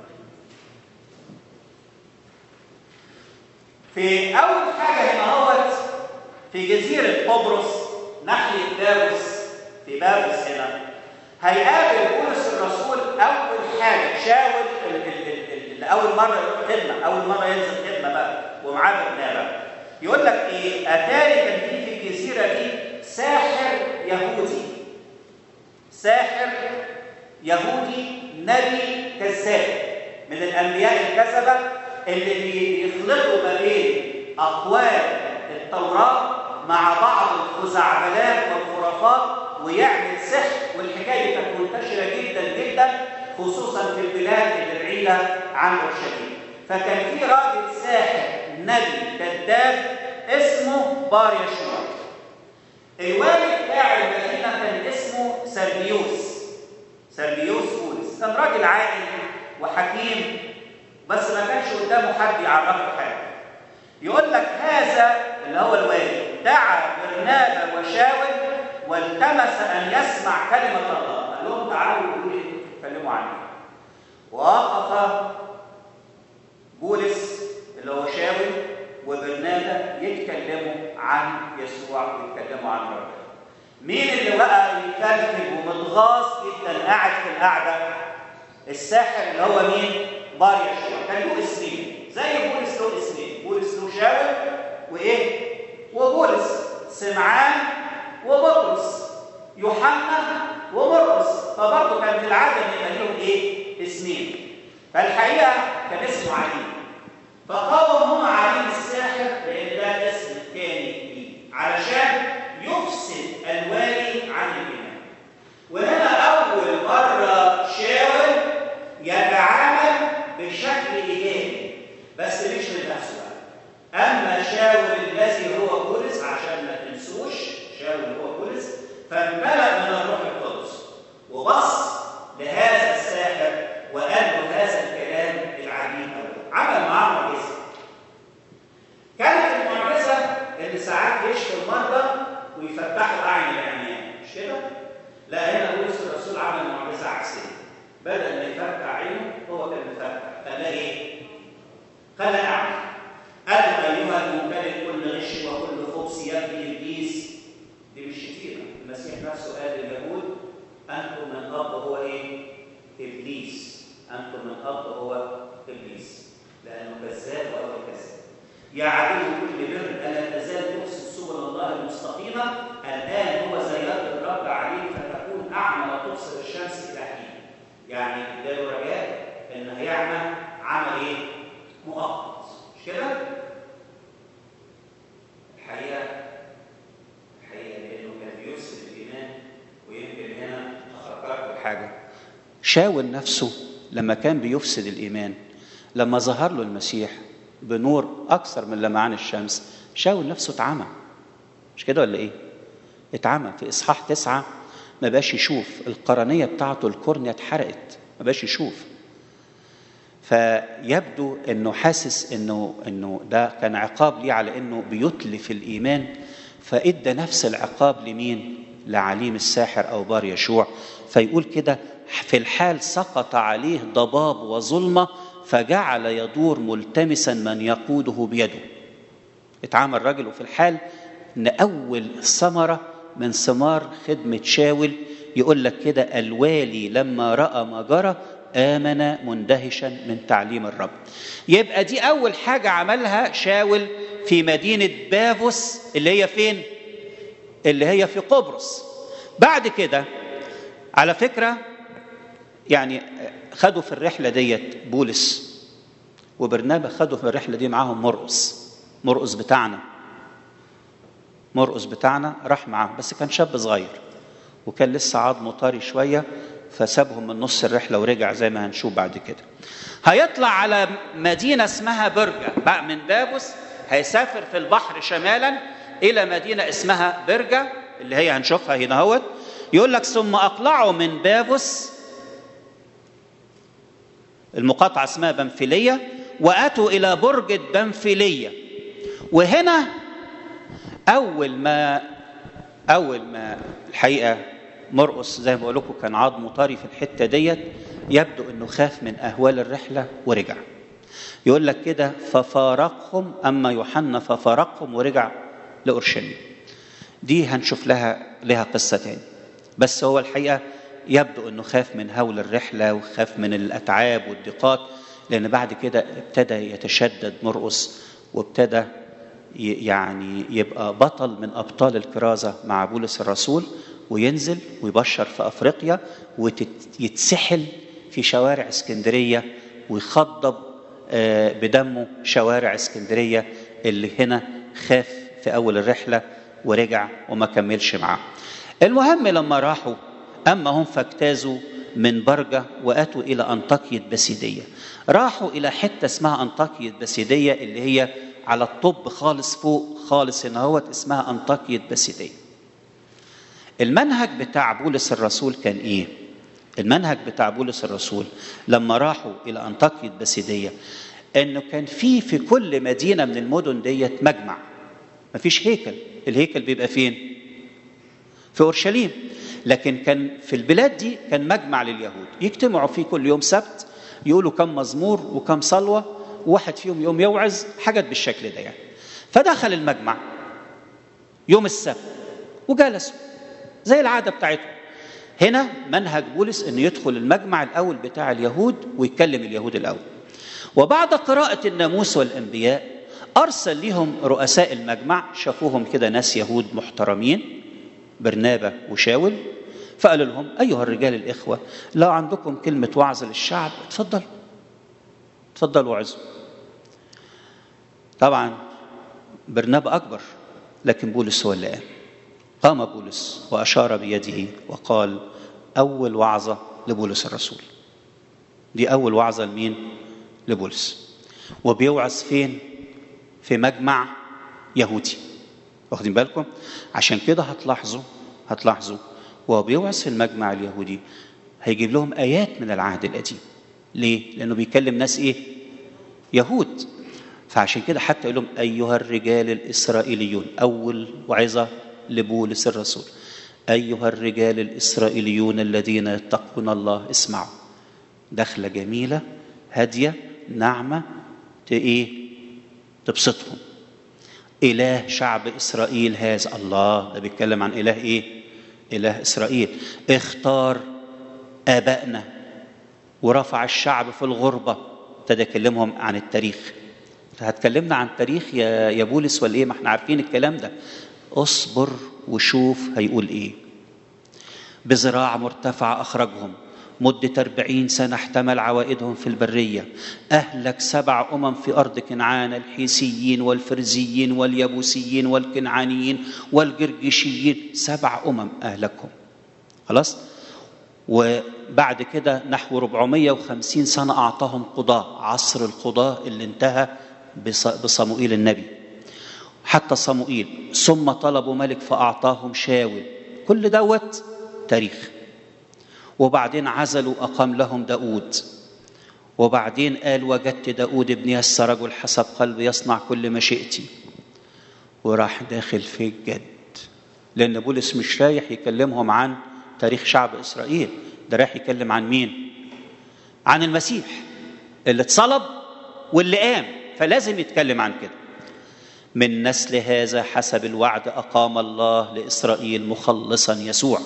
في اول حاجه هنا اهوت في جزيره قبرص ناحيه بابوس، في بابوس هنا هيقابل بولس الرسول اول حاجه شاول اللي اول مره يروح خدمه، اول مره ينزل خدمه بقى ومعاه برنابا. يقول لك ايه؟ اتاري كان في الجزيره دي ساحر يهودي، ساحر يهودي نبي كذاب من الانبياء الكذبه اللي بيخلطوا ما بين اقوال التوراه مع بعض الخزعبلات والخرافات ويعمل سحر. والحكايه كانت منتشره جدا جدا خصوصا في البلاد اللي بعيده عن اورشليم. فكان في راجل ساحر نبي كذاب اسمه بار يشوع. الوالد بتاع المدينه كان اسمه سربيوس بولس. كان راجل عاقل وحكيم، بس ما كانش قدامه حد يعرفه حاجه. يقول لك هذا اللي هو الوالد دعا برنابا وشاول والتمس ان يسمع كلمه الله. قال لهم تعالوا قولوا لي تتكلموا عنها. ووقف بولس اللي هو شاول وبرنابا يتكلموا عن يسوع ويتكلموا عن ربنا. مين اللي بقى يكلكل ومتغاظ جدا قاعد في القعده؟ الساحر اللي هو مين؟ بار يشوع. كان له اسمين زي بولس له اسمين، بولس له شاول وايه؟ وبولس، سمعان وبطرس، يوحنا ومرقس. فبرضه كان في العاده ان يبقى لهم ايه؟ اسمين. فالحقيقه كان اسمه عليم. فقاوم هم عليم الساحر لان ده اسم تاني ليه، علشان يفسد الوالي عن الايمان. وهنا اول مره شاول يتعامل بشكل ايجابي، بس مش لنفسه بقى. اما شاول الذي هو بولس، عشان ما تنسوش شاول هو بولس، فامتلأ من الروح القدس وبص لهذا الساحر وقال له هذا الكلام العجيب قوي. عمل معاه معجزه. كانت المعجزه ان ساعات يشفي المرضى ويفتحوا اعين العميان، مش كده؟ لا، هنا بولس الرسول عمل معجزه عكسيه. بدل ما يفتح عينه هو كان مفتح، خلاه ايه؟ خلاه اعمى. قال له ايها الممتلئ كل غش وكل خبث يا ابن ابليس. دي مش شتيمه، المسيح نفسه قال لليهود انتم من اب هو ايه؟ ابليس. انتم من اب هو ابليس، لانه كذاب وهو كذاب. يا عدو كل بر الا تزال تفسد سبل الله المستقيمه، الان هو زي يد الرب عليك فتكون اعمى وتبصر الشمس الى حين. يعني اداله رجاء ان هيعمل عمل ايه؟ مؤقت، مش كده؟ الحقيقه لانه كان بيفسد الايمان. ويمكن هنا افكركم بحاجه. شاول نفسه لما كان بيفسد الايمان، لما ظهر له المسيح بنور اكثر من لمعان الشمس، شاول نفسه اتعمى، مش كده ولا ايه؟ اتعمى. في اصحاح 9 ما بقاش يشوف، القرنيه بتاعته الكورنيا اتحرقت، ما بقاش يشوف. فيبدو انه حاسس انه ده كان عقاب ليه على انه بيتلف الايمان، فادى نفس العقاب لمين؟ لعليم الساحر او بار يشوع. فيقول كده في الحال سقط عليه ضباب وظلمه فجعل يدور ملتمسا من يقوده بيده. اتعامل الرجل. وفي الحال ان اول ثمره من ثمار خدمه شاول يقول لك كده الوالي لما راى ما جرى امن مندهشا من تعليم الرب. يبقى دي اول حاجه عملها شاول في مدينه بافوس اللي هي فين؟ اللي هي في قبرص. بعد كده على فكره يعني خدوا في الرحله ديت بولس وبرنابا، خدوا في الرحله دي معاهم مرقس بتاعنا راح معاهم، بس كان شاب صغير وكان لسه عظمه طري شويه، فسابهم من نص الرحله ورجع زي ما هنشوف بعد كده. هيطلع على مدينه اسمها برجة بقى من بابوس، هيسافر في البحر شمالا الى مدينه اسمها برجة اللي هي هنشوفها هنا اهوت. يقول لك ثم اقلعوا من بابوس، المقاطعه اسمها بنفيليه، واتوا الى برج بنفيليه. وهنا اول ما الحقيقه مرقس زي ما بقول لكم كان عظمه طري في الحته ديت، يبدو انه خاف من اهوال الرحله ورجع. يقول لك كده ففارقهم، اما يوحنا ففارقهم ورجع لاورشليم. دي هنشوف لها قصه تاني، بس هو الحقيقه يبدو انه خاف من هول الرحله وخاف من الاتعاب والضيقات، لان بعد كده ابتدى يتشدد مرقس وابتدى يعني يبقى بطل من ابطال الكرازه مع بولس الرسول، وينزل ويبشر في افريقيا ويتسحل في شوارع اسكندريه ويخضب بدمه شوارع اسكندريه اللي هنا خاف في اول الرحله ورجع وما كملش معاه. المهم لما راحوا اما هم فاجتازوا من برجة واتوا الى انطاكية بسيدية. راحوا الى حته اسمها انطاكية بسيدية اللي هي على الطب خالص فوق خالص هنا هوت، اسمها انطاكية بسيدية. المنهج بتاع بولس الرسول كان ايه؟ المنهج بتاع بولس الرسول لما راحوا الى انطاكية بسيدية انه كان في كل مدينة من المدن ديت مجمع. مفيش هيكل، الهيكل بيبقى فين؟ في اورشليم. لكن كان في البلاد دي كان مجمع لليهود يجتمعوا فيه كل يوم سبت، يقولوا كم مزمور وكم صلوة، وواحد فيهم يوم يوعظ، حاجات بالشكل ده يعني. فدخل المجمع يوم السبت، وجلسوا. وبعد كده ابتدى يتشدد مرقس، وابتدى يفتح زي العادة بتاعتهم. هنا منهج بولس أنه يدخل المجمع الأول بتاع اليهود ويتكلم اليهود الأول، وبعد قراءة الناموس والأنبياء أرسل لهم رؤساء المجمع، شافوهم كده ناس يهود محترمين برنابة وشاول، فقالوا لهم أيها الرجال الإخوة لو عندكم كلمة وعظ للشعب اتفضلوا وعظوا. طبعا برنابة أكبر، لكن بولس هو اللي قام بولس وأشار بيده وقال أول وعظة لبولس الرسول. دي أول وعظة لمين؟ لبولس. وبيوعظ فين؟ في مجمع يهودي، واخدين بالكم؟ عشان كده هتلاحظوا وهو بيوعظ في المجمع اليهودي هيجيب لهم آيات من العهد القديم. ليه؟ لأنه بيكلم ناس إيه؟ يهود. فعشان كده حتى يقول لهم أيها الرجال الإسرائيليون، أول وعظة لبولس الرسول، أيها الرجال الإسرائيليون الذين يتقون الله اسمعوا. دخلة جميلة هادية ناعمة تبسطهم. إله شعب إسرائيل هذا، الله ده بيتكلم عن إله إيه؟ إله إسرائيل. اختار آبائنا ورفع الشعب في الغربة. ابتدى يكلمهم عن التاريخ. هتكلمنا عن تاريخ يا بولس ولا إيه؟ ما احنا عارفين الكلام ده. اصبر وشوف هيقول إيه. بذراع مرتفع أخرجهم، مدة 40 سنة احتمل عوائدهم في البرية، أهلك 7 في أرض كنعان، الحيسيين والفرزيين واليبوسيين والكنعانيين والجرجشيين، 7 أهلكهم. خلاص. وبعد كده نحو 450 سنة أعطاهم قضاء، عصر القضاء اللي انتهى بصموئيل النبي حتى صموئيل، ثم طلبوا ملك فأعطاهم شاول. كل دوت تاريخ. وبعدين عزلوا أقام لهم داود، وبعدين قال وجدت داود ابني رجل حسب قلبي يصنع كل مشيئتي. وراح داخل في الجد، لأن بولس مش رايح يكلمهم عن تاريخ شعب إسرائيل، ده رايح يكلم عن مين؟ عن المسيح اللي اتصلب واللي قام، فلازم يتكلم عن كده. من نسل هذا حسب الوعد أقام الله لإسرائيل مخلصا يسوع.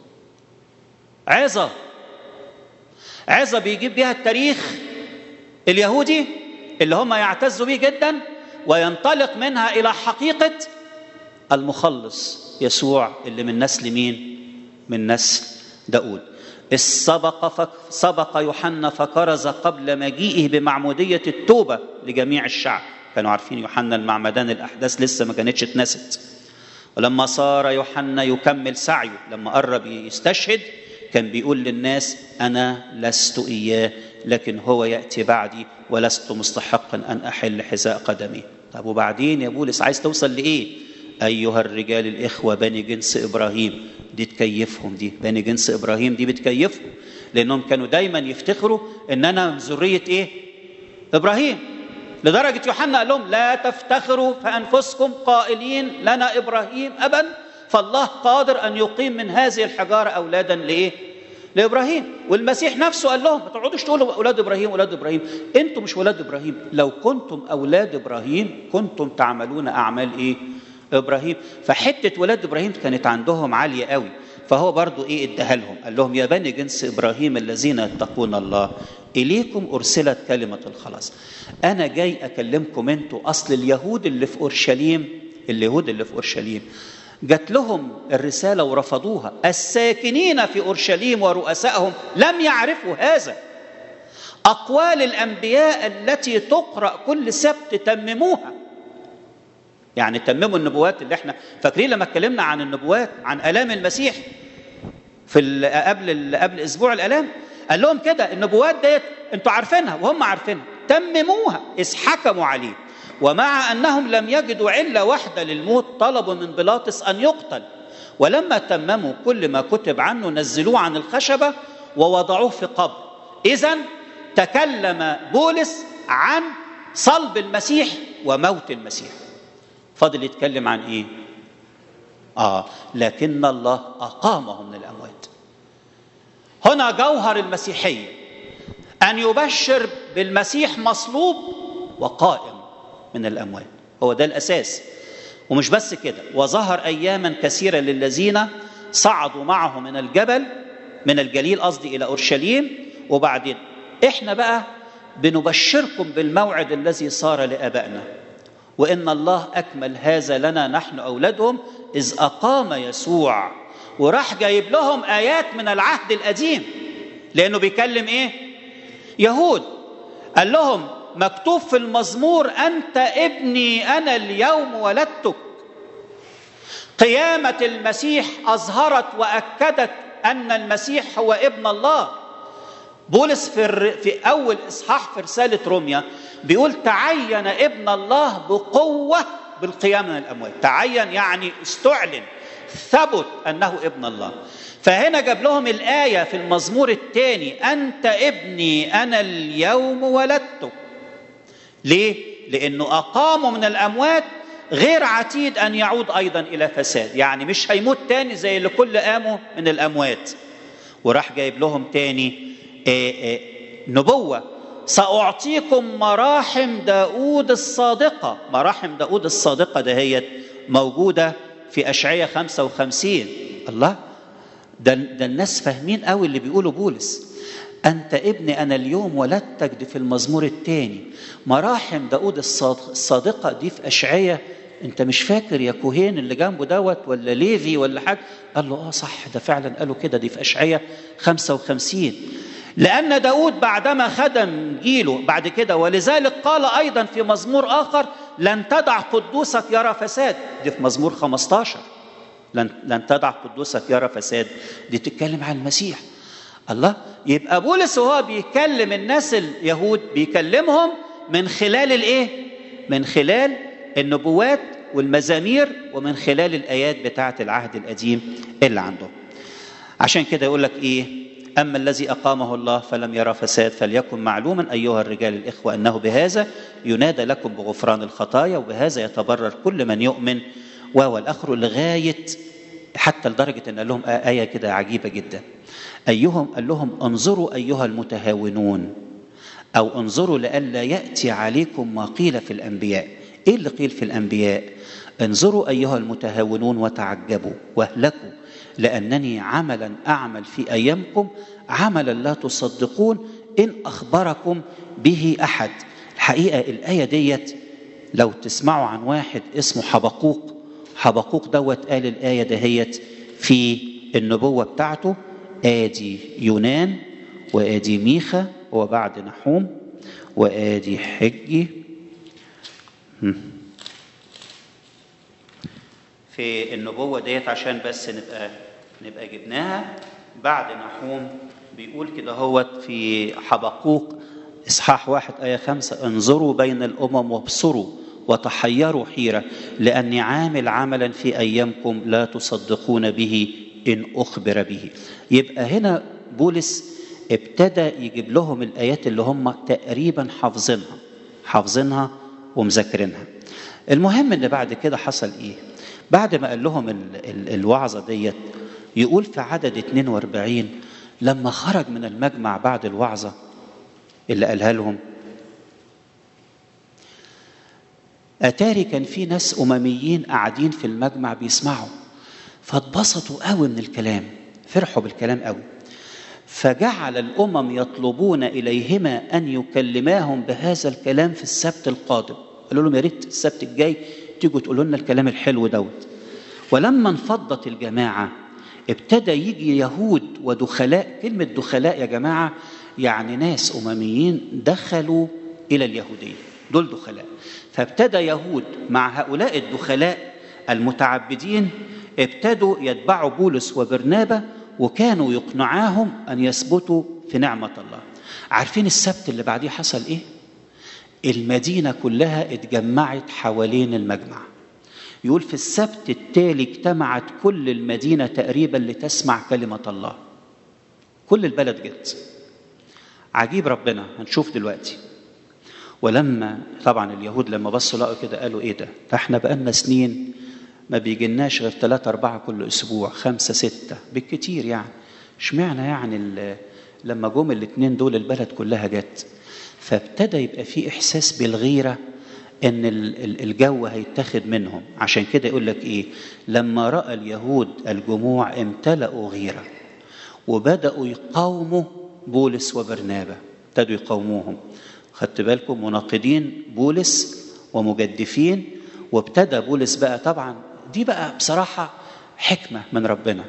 عظة بيجيب بيها التاريخ اليهودي اللي هم يعتزوا به جدا، وينطلق منها إلى حقيقة المخلص يسوع اللي من نسل مين؟ من نسل داود. سبق يوحنا فكرز قبل مجيئه بمعمودية التوبة لجميع الشعب. كانوا عارفين يوحنا المعمدان، الأحداث لسه ما كانتش اتنست. ولما صار يوحنا يكمل سعيه، لما قرب يستشهد، كان بيقول للناس أنا لست إياه، لكن هو يأتي بعدي ولست مستحقا أن أحل حذاء قدمي. طب وبعدين يا بولس عايز توصل لإيه؟ أيها الرجال الإخوة بني جنس إبراهيم. دي تكيفهم، دي بني جنس إبراهيم دي بتكيفهم، لأنهم كانوا دايما يفتخروا إن أنا من ذرية إيه؟ إبراهيم. لدرجة يوحنا قال لهم لا تفتخروا فأنفسكم قائلين لنا إبراهيم أبا، فالله قادر أن يقيم من هذه الحجارة أولادا لإيه؟ لإبراهيم. والمسيح نفسه قال لهم ما تقعدوش تقولوا أولاد إبراهيم أولاد إبراهيم، أنتم مش أولاد إبراهيم. لو كنتم أولاد إبراهيم كنتم تعملون أعمال إيه؟ إبراهيم. فحتة ولاد إبراهيم كانت عندهم عالية قوي، فهو برضو إيه ادها لهم، قال لهم يا بني جنس إبراهيم الذين يتقون الله إليكم أرسلت كلمة الخلاص. أنا جاي أكلمكم أنتوا. أصل اليهود اللي في أورشليم جات لهم الرسالة ورفضوها. الساكنين في أورشليم ورؤسائهم لم يعرفوا هذا. أقوال الأنبياء التي تقرأ كل سبت تمموها. يعني تمموا النبوات اللي احنا فاكرين لما اتكلمنا عن النبوات عن آلام المسيح في قبل أسبوع الآلام، قال لهم كده النبوات ديت انتوا عارفينها وهم عارفينها، تمموها إذ حكموا عليه. ومع أنهم لم يجدوا علة واحدة للموت طلبوا من بيلاطس أن يقتل، ولما تمموا كل ما كتب عنه نزلوه عن الخشبة ووضعوه في قبر. إذن تكلم بولس عن صلب المسيح وموت المسيح. فضل يتكلم عن إيه؟ لكن الله أقامه من الأموات. هنا جوهر المسيحية، أن يبشر بالمسيح مصلوب وقائم من الأموات. هو ده الأساس. ومش بس كده، وظهر أياما كثيرة للذين صعدوا معه من الجبل، من الجليل قصدي، إلى أورشليم. وبعدين إحنا بقى بنبشركم بالموعد الذي صار لآبائنا، وإن الله أكمل هذا لنا نحن أولادهم إذ أقام يسوع. وراح جايب لهم آيات من العهد القديم، لأنه بيكلم إيه؟ يهود. قال لهم مكتوب في المزمور: أنت ابني أنا اليوم ولدتك. قيامة المسيح أظهرت وأكدت أن المسيح هو ابن الله. بولس في أول إصحاح في رسالة روميا بيقول: تعين ابن الله بقوة بالقيام من الأموات. تعين يعني استعلن، ثبت أنه ابن الله. فهنا جاب لهم الآية في المزمور الثاني: أنت ابني أنا اليوم ولدتك. ليه؟ لأنه أقاموا من الأموات، غير عتيد أن يعود أيضا إلى فساد، يعني مش هيموت تاني زي اللي كل قاموا من الأموات. وراح جايب لهم تاني نبوة: سأعطيكم مراحم داود الصادقة. مراحم داود الصادقة دهيت موجودة في أشعياء 55. الله، ده الناس فاهمين قوي اللي بيقولوا بولس. أنت ابني أنا اليوم ولدتك دي في المزمور الثاني. مراحم داود الصادقة دي في أشعياء. أنت مش فاكر يا كوهين اللي جنبه دوت ولا ليفي ولا حاجة؟ قال له صح، ده فعلا قالوا كده، دي في أشعياء 55. لأن داود بعدما خدم جيله بعد كده، ولذلك قال أيضا في مزمور آخر: لن تدع قدوسك يرى فساد. دي في مزمور 15. لن تدع قدوسك يرى فساد، دي تتكلم عن المسيح. الله، يبقى بولس وهو بيكلم الناس اليهود بيكلمهم من خلال الايه؟ من خلال النبوات والمزامير، ومن خلال الآيات بتاعة العهد القديم اللي عندهم. عشان كده يقول لك ايه: أما الذي أقامه الله فلم يرى فساد، فليكن معلوما أيها الرجال الإخوة أنه بهذا ينادى لكم بغفران الخطايا، وبهذا يتبرر كل من يؤمن. والآخر لغاية حتى لدرجة أن قال لهم آية كده عجيبة جدا. قال لهم: انظروا أيها المتهاونون، أو انظروا لئلا يأتي عليكم ما قيل في الأنبياء. إيه اللي قيل في الأنبياء؟ انظروا أيها المتهاونون وتعجبوا واهلكوا، لأنني عملا أعمل في أيامكم عملا لا تصدقون إن أخبركم به أحد. الحقيقة الآية ديت لو تسمعوا عن واحد اسمه حبقوق دوت قال الآية دهيت في النبوة بتاعته. آدي يونان، وآدي ميخا، وبعد نحوم، وآدي حجي. في النبوة ديت عشان بس نبقى جبناها. بعد نحوم بيقول كده هوت في حبقوق إصحاح 1 آية 5: انظروا بين الأمم وابصروا وتحيروا حيرة، لأني عامل عملا في أيامكم لا تصدقون به إن أخبر به. يبقى هنا بولس ابتدى يجيب لهم الآيات اللي هم تقريبا حافظينها ومذاكرينها. المهم إن بعد كده حصل إيه؟ بعد ما قال لهم الوعظة ديت، يقول في عدد 42: لما خرج من المجمع بعد الوعظة اللي قالها لهم، أتاري كان في ناس أمميين قاعدين في المجمع بيسمعوا، فاتبسطوا قوي من الكلام، فرحوا بالكلام قوي. فجعل الأمم يطلبون إليهما أن يكلماهم بهذا الكلام في السبت القادم. قالوا لهم: يا ريت السبت الجاي تيجوا تقولوا لنا الكلام الحلو دوت. ولما انفضت الجماعة ابتدى يجي يهود ودخلاء. كلمة دخلاء يا جماعة يعني ناس أمميين دخلوا إلى اليهودية، دول دخلاء. فابتدى يهود مع هؤلاء الدخلاء المتعبدين ابتدوا يتبعوا بولس وبرنابا، وكانوا يقنعاهم أن يثبتوا في نعمة الله. عارفين السبت اللي بعديه حصل إيه؟ المدينة كلها اتجمعت حوالين المجمع. يقول في السبت التالي اجتمعت كل المدينة تقريبا لتسمع كلمة الله. كل البلد جت. عجيب ربنا، هنشوف دلوقتي. ولما طبعا اليهود لما بصوا لقوا كده قالوا: ايه ده احنا بقالنا سنين ما بيجيناش غير 3-4 كل اسبوع، 5-6 بالكتير يعني. اشمعنى يعني لما جم الاثنين دول البلد كلها جت؟ فابتدى يبقى في احساس بالغيرة ان الجو هيتاخد منهم. عشان كده يقول لك ايه؟ لما راى اليهود الجموع امتلأوا غيره وبدأوا يقاوموا بولس وبرنابا، ابتدوا يقاوموهم. خدت بالكم؟ مناقضين بولس ومجدفين. وابتدى بولس بقى، طبعا دي بقى بصراحة حكمة من ربنا،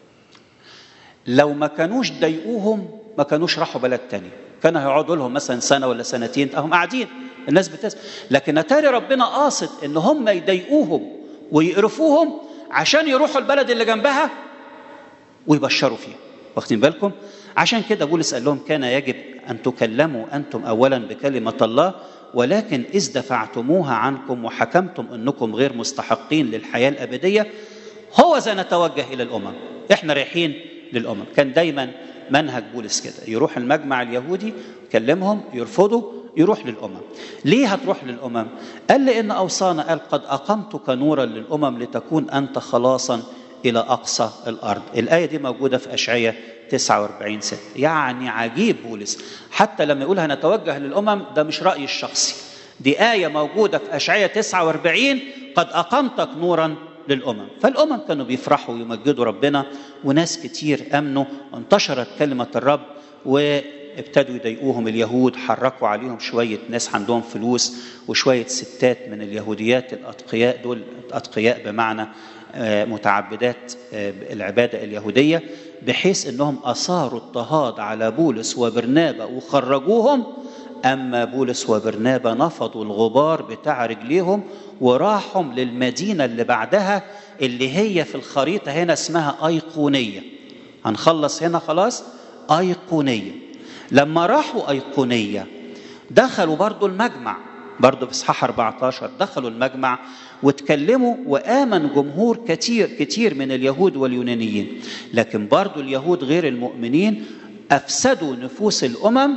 لو ما كانوش ضايقوهم ما كانوش راحوا بلد تاني، كانوا هيقعدوا لهم مثلا سنة ولا سنتين هم قاعدين الناس بتسمع. لكن اتاري ربنا قاصد ان هم يضايقوهم ويقرفوهم عشان يروحوا البلد اللي جنبها ويبشروا فيها. واخدين بالكم؟ عشان كده بولس قال لهم كان يجب أن تكلموا أنتم أولا بكلمة الله، ولكن إذ دفعتموها عنكم وحكمتم أنكم غير مستحقين للحياة الأبدية هو ذا نتوجه إلى الأمم. إحنا رايحين للأمم. كان دايما منهج بولس كده، يروح المجمع اليهودي يكلمهم، يرفضوا، يروح للأمم. ليه هتروح للأمم؟ قال لأن أوصانا، قال قد أقمتك نورا للأمم لتكون أنت خلاصا إلى أقصى الأرض. الآية دي موجودة في أشعياء 49:6. يعني عجيب بولس حتى لما يقول هنتوجه للأمم، ده مش رأيي الشخصي، دي آية موجودة في أشعياء 49 قد أقمتك نورا للأمم. فالأمم كانوا بيفرحوا ويمجدوا ربنا، وناس كتير أمنوا وانتشرت كلمة الرب. وابتدوا يضايقوهم اليهود، حركوا عليهم شوية ناس عندهم فلوس وشوية ستات من اليهوديات الأتقياء، دول أتقياء بمعنى متعبدات العبادة اليهودية، بحيث أنهم أثاروا اضطهاد على بولس وبرنابا وخرجوهم. أما بولس وبرنابا نفضوا الغبار بتاع رجليهم وراحوا للمدينة اللي بعدها، اللي هي في الخريطة هنا اسمها أيقونية. هنخلص هنا خلاص. أيقونية. لما راحوا أيقونية دخلوا برضو المجمع، برضو في إصحاح 14 دخلوا المجمع واتكلموا، وآمن جمهور كتير من اليهود واليونانيين. لكن برضو اليهود غير المؤمنين أفسدوا نفوس الأمم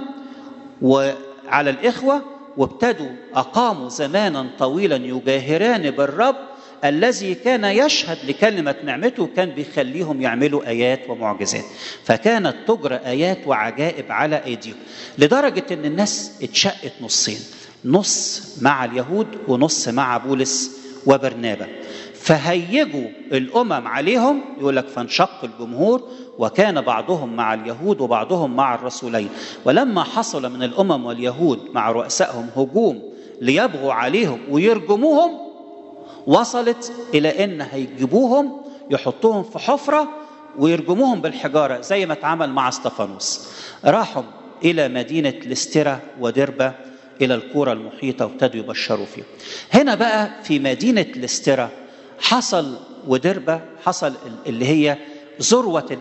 وعلى الإخوة، وابتدوا أقاموا زمانا طويلا يجاهران بالرب الذي كان يشهد لكلمة نعمته، كان بيخليهم يعملوا آيات ومعجزات. فكانت تجرى آيات وعجائب على أيديهم، لدرجة أن الناس اتشقت نصين، نص مع اليهود ونص مع بولس وبرنابا. فهيجوا الأمم عليهم، يقول لك فانشق الجمهور وكان بعضهم مع اليهود وبعضهم مع الرسولين. ولما حصل من الأمم واليهود مع رؤسائهم هجوم ليبغوا عليهم ويرجموهم، وصلت إلى أن هيجيبوهم يحطوهم في حفرة ويرجموهم بالحجارة زي ما اتعمل مع استفانوس. راحوا إلى مدينة لسترا ودربة إلى القرى المحيطة وابتدوا يبشروا فيها. هنا بقى في مدينة لسترا حصل ودربة حصل اللي هي ذروة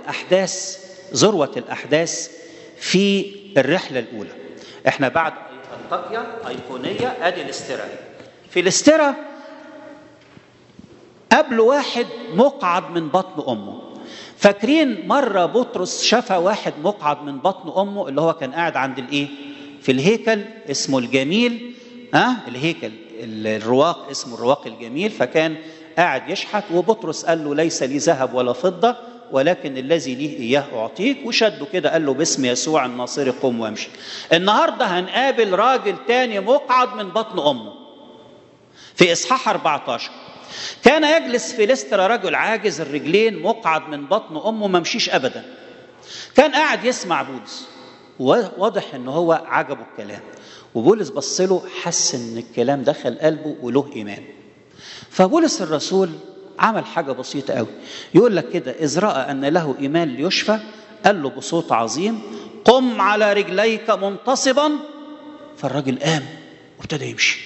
الأحداث في الرحلة الأولى. احنا بعد أنطاكيا أيقونية أدي لسترا. في لسترا قبل واحد مقعد من بطن أمه. فاكرين مرة بطرس شاف واحد مقعد من بطن أمه، اللي هو كان قاعد عند الإيه؟ في الهيكل اسمه الجميل. الهيكل الرواق اسمه الرواق الجميل. فكان قاعد يشحت، وبطرس قال له ليس لي ذهب ولا فضة، ولكن الذي ليه إياه أعطيك. وشده كده قال له باسم يسوع الناصري قم وامشي. النهاردة هنقابل راجل تاني مقعد من بطن أمه في إصحاح 14. كان يجلس في لسترا رجل عاجز الرجلين مقعد من بطن أمه ما مشيش أبدا. كان قاعد يسمع بولس، واضح ان هو عجبه الكلام، وبولس بص له حس ان الكلام دخل قلبه وله ايمان. فبولس الرسول عمل حاجه بسيطه قوي، يقول لك كده اذ راى ان له ايمان ليشفى قال له بصوت عظيم قم على رجليك منتصبا. فالراجل قام وابتدى يمشي.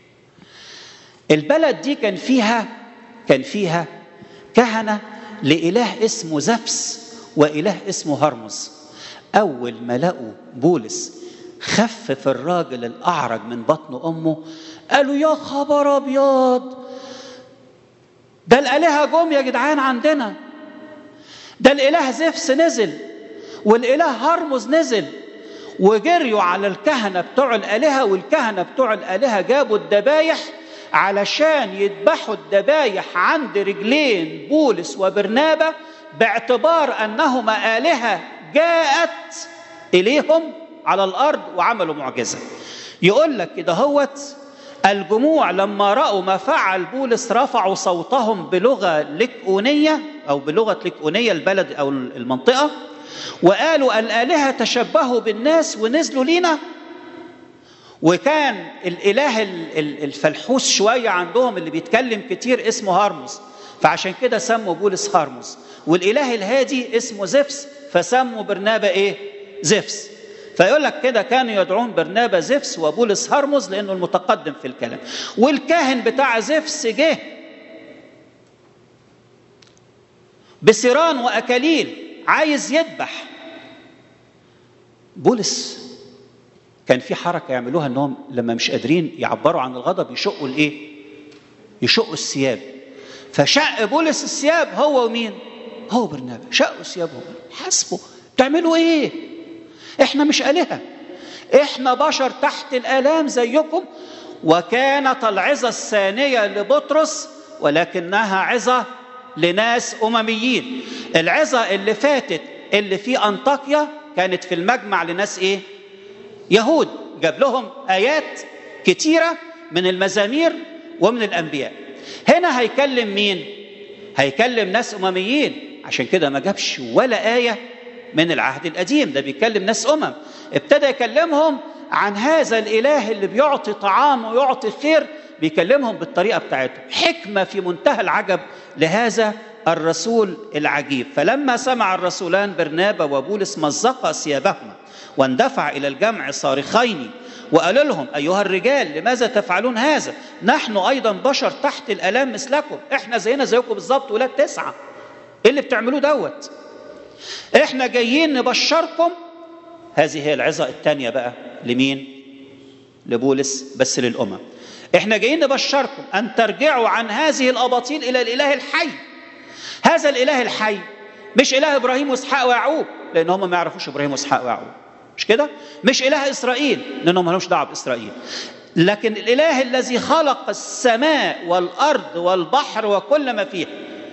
البلد دي كان فيها كهنه لاله اسمه زفس واله اسمه هرمز. أول ما لقوا بولس خفف الراجل الأعرج من بطن أمه قالوا يا خبر أبيض، ده الآلهة جم يا جدعان عندنا، ده الإله زفس نزل والإله هرمز نزل. وجريوا على الكهنة بتوع الآلهة، والكهنة بتوع الآلهة جابوا الذبايح علشان يذبحوا الذبايح عند رجلين بولس وبرنابا، باعتبار أنهما آلهة جاءت إليهم على الأرض وعملوا معجزة. يقول لك كده هوت الجموع لما رأوا ما فعل بولس رفعوا صوتهم بلغة لكؤونية أو بلغة لكؤونية البلد أو المنطقة، وقالوا الآلهة تشبهوا بالناس ونزلوا لينا. وكان الإله الفلحوس شوية عندهم اللي بيتكلم كتير اسمه هرمز، فعشان كده سموا بولس هرمز. والإله الهادي اسمه زفس، فسموا برنابا إيه؟ زفس. فيقول لك كده كانوا يدعون برنابا زفس وبولس هرمز لأنه المتقدم في الكلام. والكاهن بتاع زفس جه بسيران وأكاليل عايز يذبح بولس. كان في حركة يعملوها انهم لما مش قادرين يعبروا عن الغضب يشقوا الايه؟ يشقوا الثياب. فشق بولس الثياب هو ومين؟ هو برنابا. شقوا ثيابهم. حسبوا بتعملوا ايه؟ احنا مش آلهة، احنا بشر تحت الآلام زيكم. وكانت العظة الثانية لبطرس ولكنها عظة لناس أمميين. العظة اللي فاتت اللي في أنطاكيا كانت في المجمع لناس ايه؟ يهود. جاب لهم آيات كتيرة من المزامير ومن الأنبياء. هنا هيكلم مين؟ هيكلم ناس أمميين. عشان كده ما جابش ولا آية من العهد القديم، ده بيكلم ناس ابتدى يكلمهم عن هذا الإله اللي بيعطي طعام ويعطي خير، بيكلمهم بالطريقة بتاعتهم. حكمة في منتهى العجب لهذا الرسول العجيب. فلما سمع الرسولان برنابا وبولس مزقا ثيابهما واندفع إلى الجمع صارخين وقالوا لهم أيها الرجال لماذا تفعلون هذا؟ نحن أيضا بشر تحت الآلام مثلكم، احنا زينا زيكم بالظبط ولاد 9. ايه اللي بتعملوه دوت؟ احنا جايين نبشركم. هذه هي العظة الثانية بقى لمين؟ لبولس بس للأمم. احنا جايين نبشركم أن ترجعوا عن هذه الأباطيل إلى الإله الحي. هذا الإله الحي مش إله إبراهيم وإسحاق ويعقوب، لأن هم ما يعرفوش إبراهيم وإسحاق ويعقوب، مش كده؟ مش إله إسرائيل لأنهم ما لهمش دعوة بإسرائيل، لكن الإله الذي خلق السماء والأرض والبحر وكل ما فيه.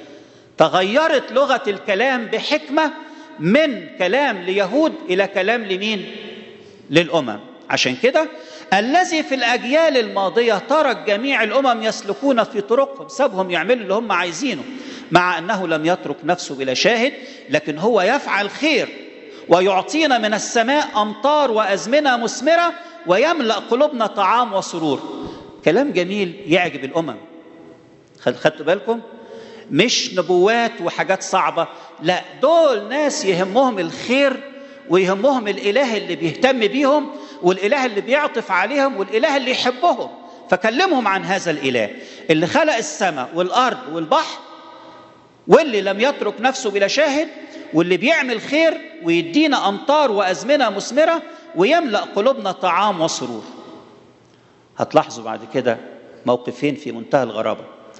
تغيرت لغة الكلام بحكمة من كلام ليهود إلى كلام لمين؟ للأمم. عشان كده الذي في الأجيال الماضية ترك جميع الأمم يسلكون في طرقهم، سابهم يعملوا اللي هم عايزينه، مع أنه لم يترك نفسه بلا شاهد، لكن هو يفعل خير ويعطينا من السماء أمطار وأزمنة مثمرة ويملأ قلوبنا طعام وسرور. كلام جميل يعجب الأمم. خدتوا بالكم؟ مش نبوات وحاجات صعبة، لا، دول ناس يهمهم الخير ويهمهم الإله اللي بيهتم بيهم والإله اللي بيعطف عليهم والإله اللي يحبهم. فكلمهم عن هذا الإله اللي خلق السماء والأرض والبحر، واللي لم يترك نفسه بلا شاهد، واللي بيعمل خير ويدينا أمطار وأزمنة مثمرة ويملأ قلوبنا طعام وسرور. هتلاحظوا بعد كده موقفين في منتهى الغرابة.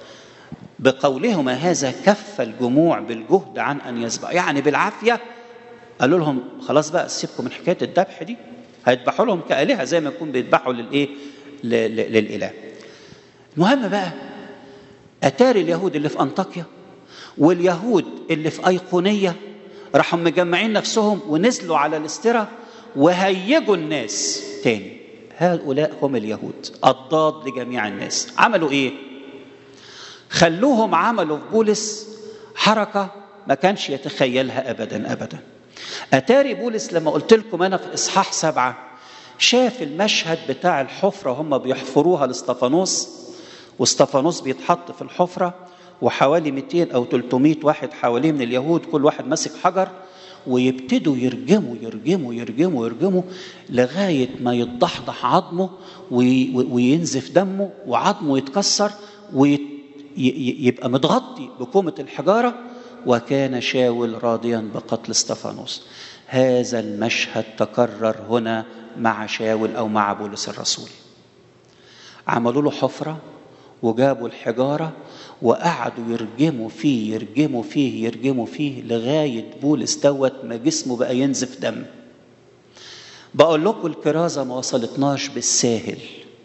بقولهما هذا كف الجموع بالجهد عن أن يذبح، يعني بالعافية قالوا لهم خلاص بقى سيبكم من حكاية الذبح دي، هيذبحوا لهم كآلهة زي ما يكون بيذبحوا للإله. المهم بقى أتاري اليهود اللي في أنطاكيا واليهود اللي في أيقونية راحوا مجمعين نفسهم ونزلوا على الاسترا وهيجوا الناس تاني. هؤلاء هم اليهود الضاد لجميع الناس. عملوا ايه؟ خلوهم عملوا في بولس حركة ما كانش يتخيلها أبدا أبدا. أتاري بولس لما قلت لكم أنا في إصحاح 7 شاف المشهد بتاع الحفرة هم بيحفروها لاستفانوس، واستفانوس بيتحط في الحفرة وحوالي 200 أو 300 واحد حواليه من اليهود كل واحد ماسك حجر، ويبتدوا يرجموا يرجموا يرجموا يرجموا لغاية ما يتضحضح عظمه وينزف دمه وعظمه يتكسر ويبقى متغطي بكومة الحجارة. وكان شاول راضيا بقتل استفانوس. هذا المشهد تكرر هنا مع شاول أو مع بولس الرسول. عملوا له حفرة وجابوا الحجارة وقعدوا يرجموا فيه يرجموا فيه يرجموا فيه لغاية بولس دوت ما جسمه بقى ينزف دم. بقول لكم الكرازة ما وصلتناش بالساهل،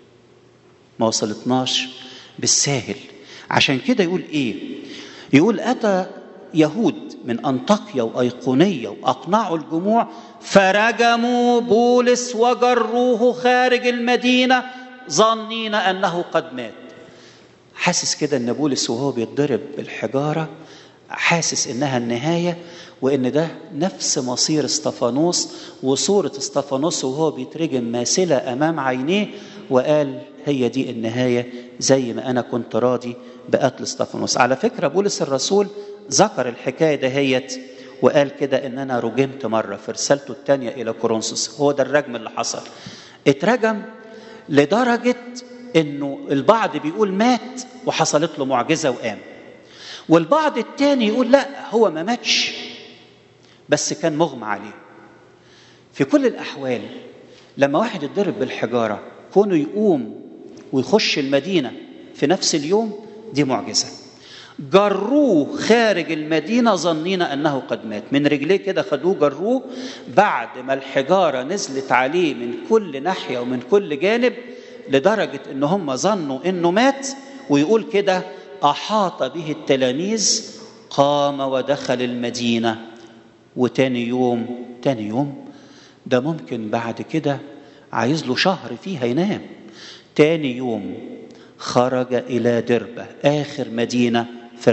ما وصلتناش بالساهل. عشان كده يقول ايه؟ يقول أتى يهود من أنطاكيا وأيقونية وأقنعوا الجموع فرجموا بولس وجروه خارج المدينة ظانين أنه قد مات. حاسس كده أن بولس وهو بيتضرب بالحجارة حاسس إنها النهاية، وإن ده نفس مصير اسطفانوس، وصورة اسطفانوس وهو بيترجم ماثلة أمام عينيه، وقال هي دي النهاية زي ما أنا كنت راضي بقتل اسطفانوس. على فكرة بولس الرسول ذكر الحكاية دهيت وقال كده إن أنا رجمت مرة في رسالته الثانية إلى كورنثوس. هو ده الرجم اللي حصل، اترجم لدرجة إنه البعض بيقول مات وحصلت له معجزة وقام، والبعض التاني يقول لا هو ما ماتش بس كان مغمى عليه. في كل الأحوال لما واحد يتضرب بالحجارة كونه يقوم ويخش المدينة في نفس اليوم دي معجزة. جروه خارج المدينة ظنين أنه قد مات، من رجليه كده خدوه جروه بعد ما الحجارة نزلت عليه من كل ناحية ومن كل جانب، لدرجة إن هم ظنوا إنه مات. ويقول كده أحاط به التلاميذ، قام ودخل المدينة. وتاني يوم ده ممكن بعد كده عايز له شهر فيها ينام. تاني يوم خرج إلى دربة، آخر مدينة في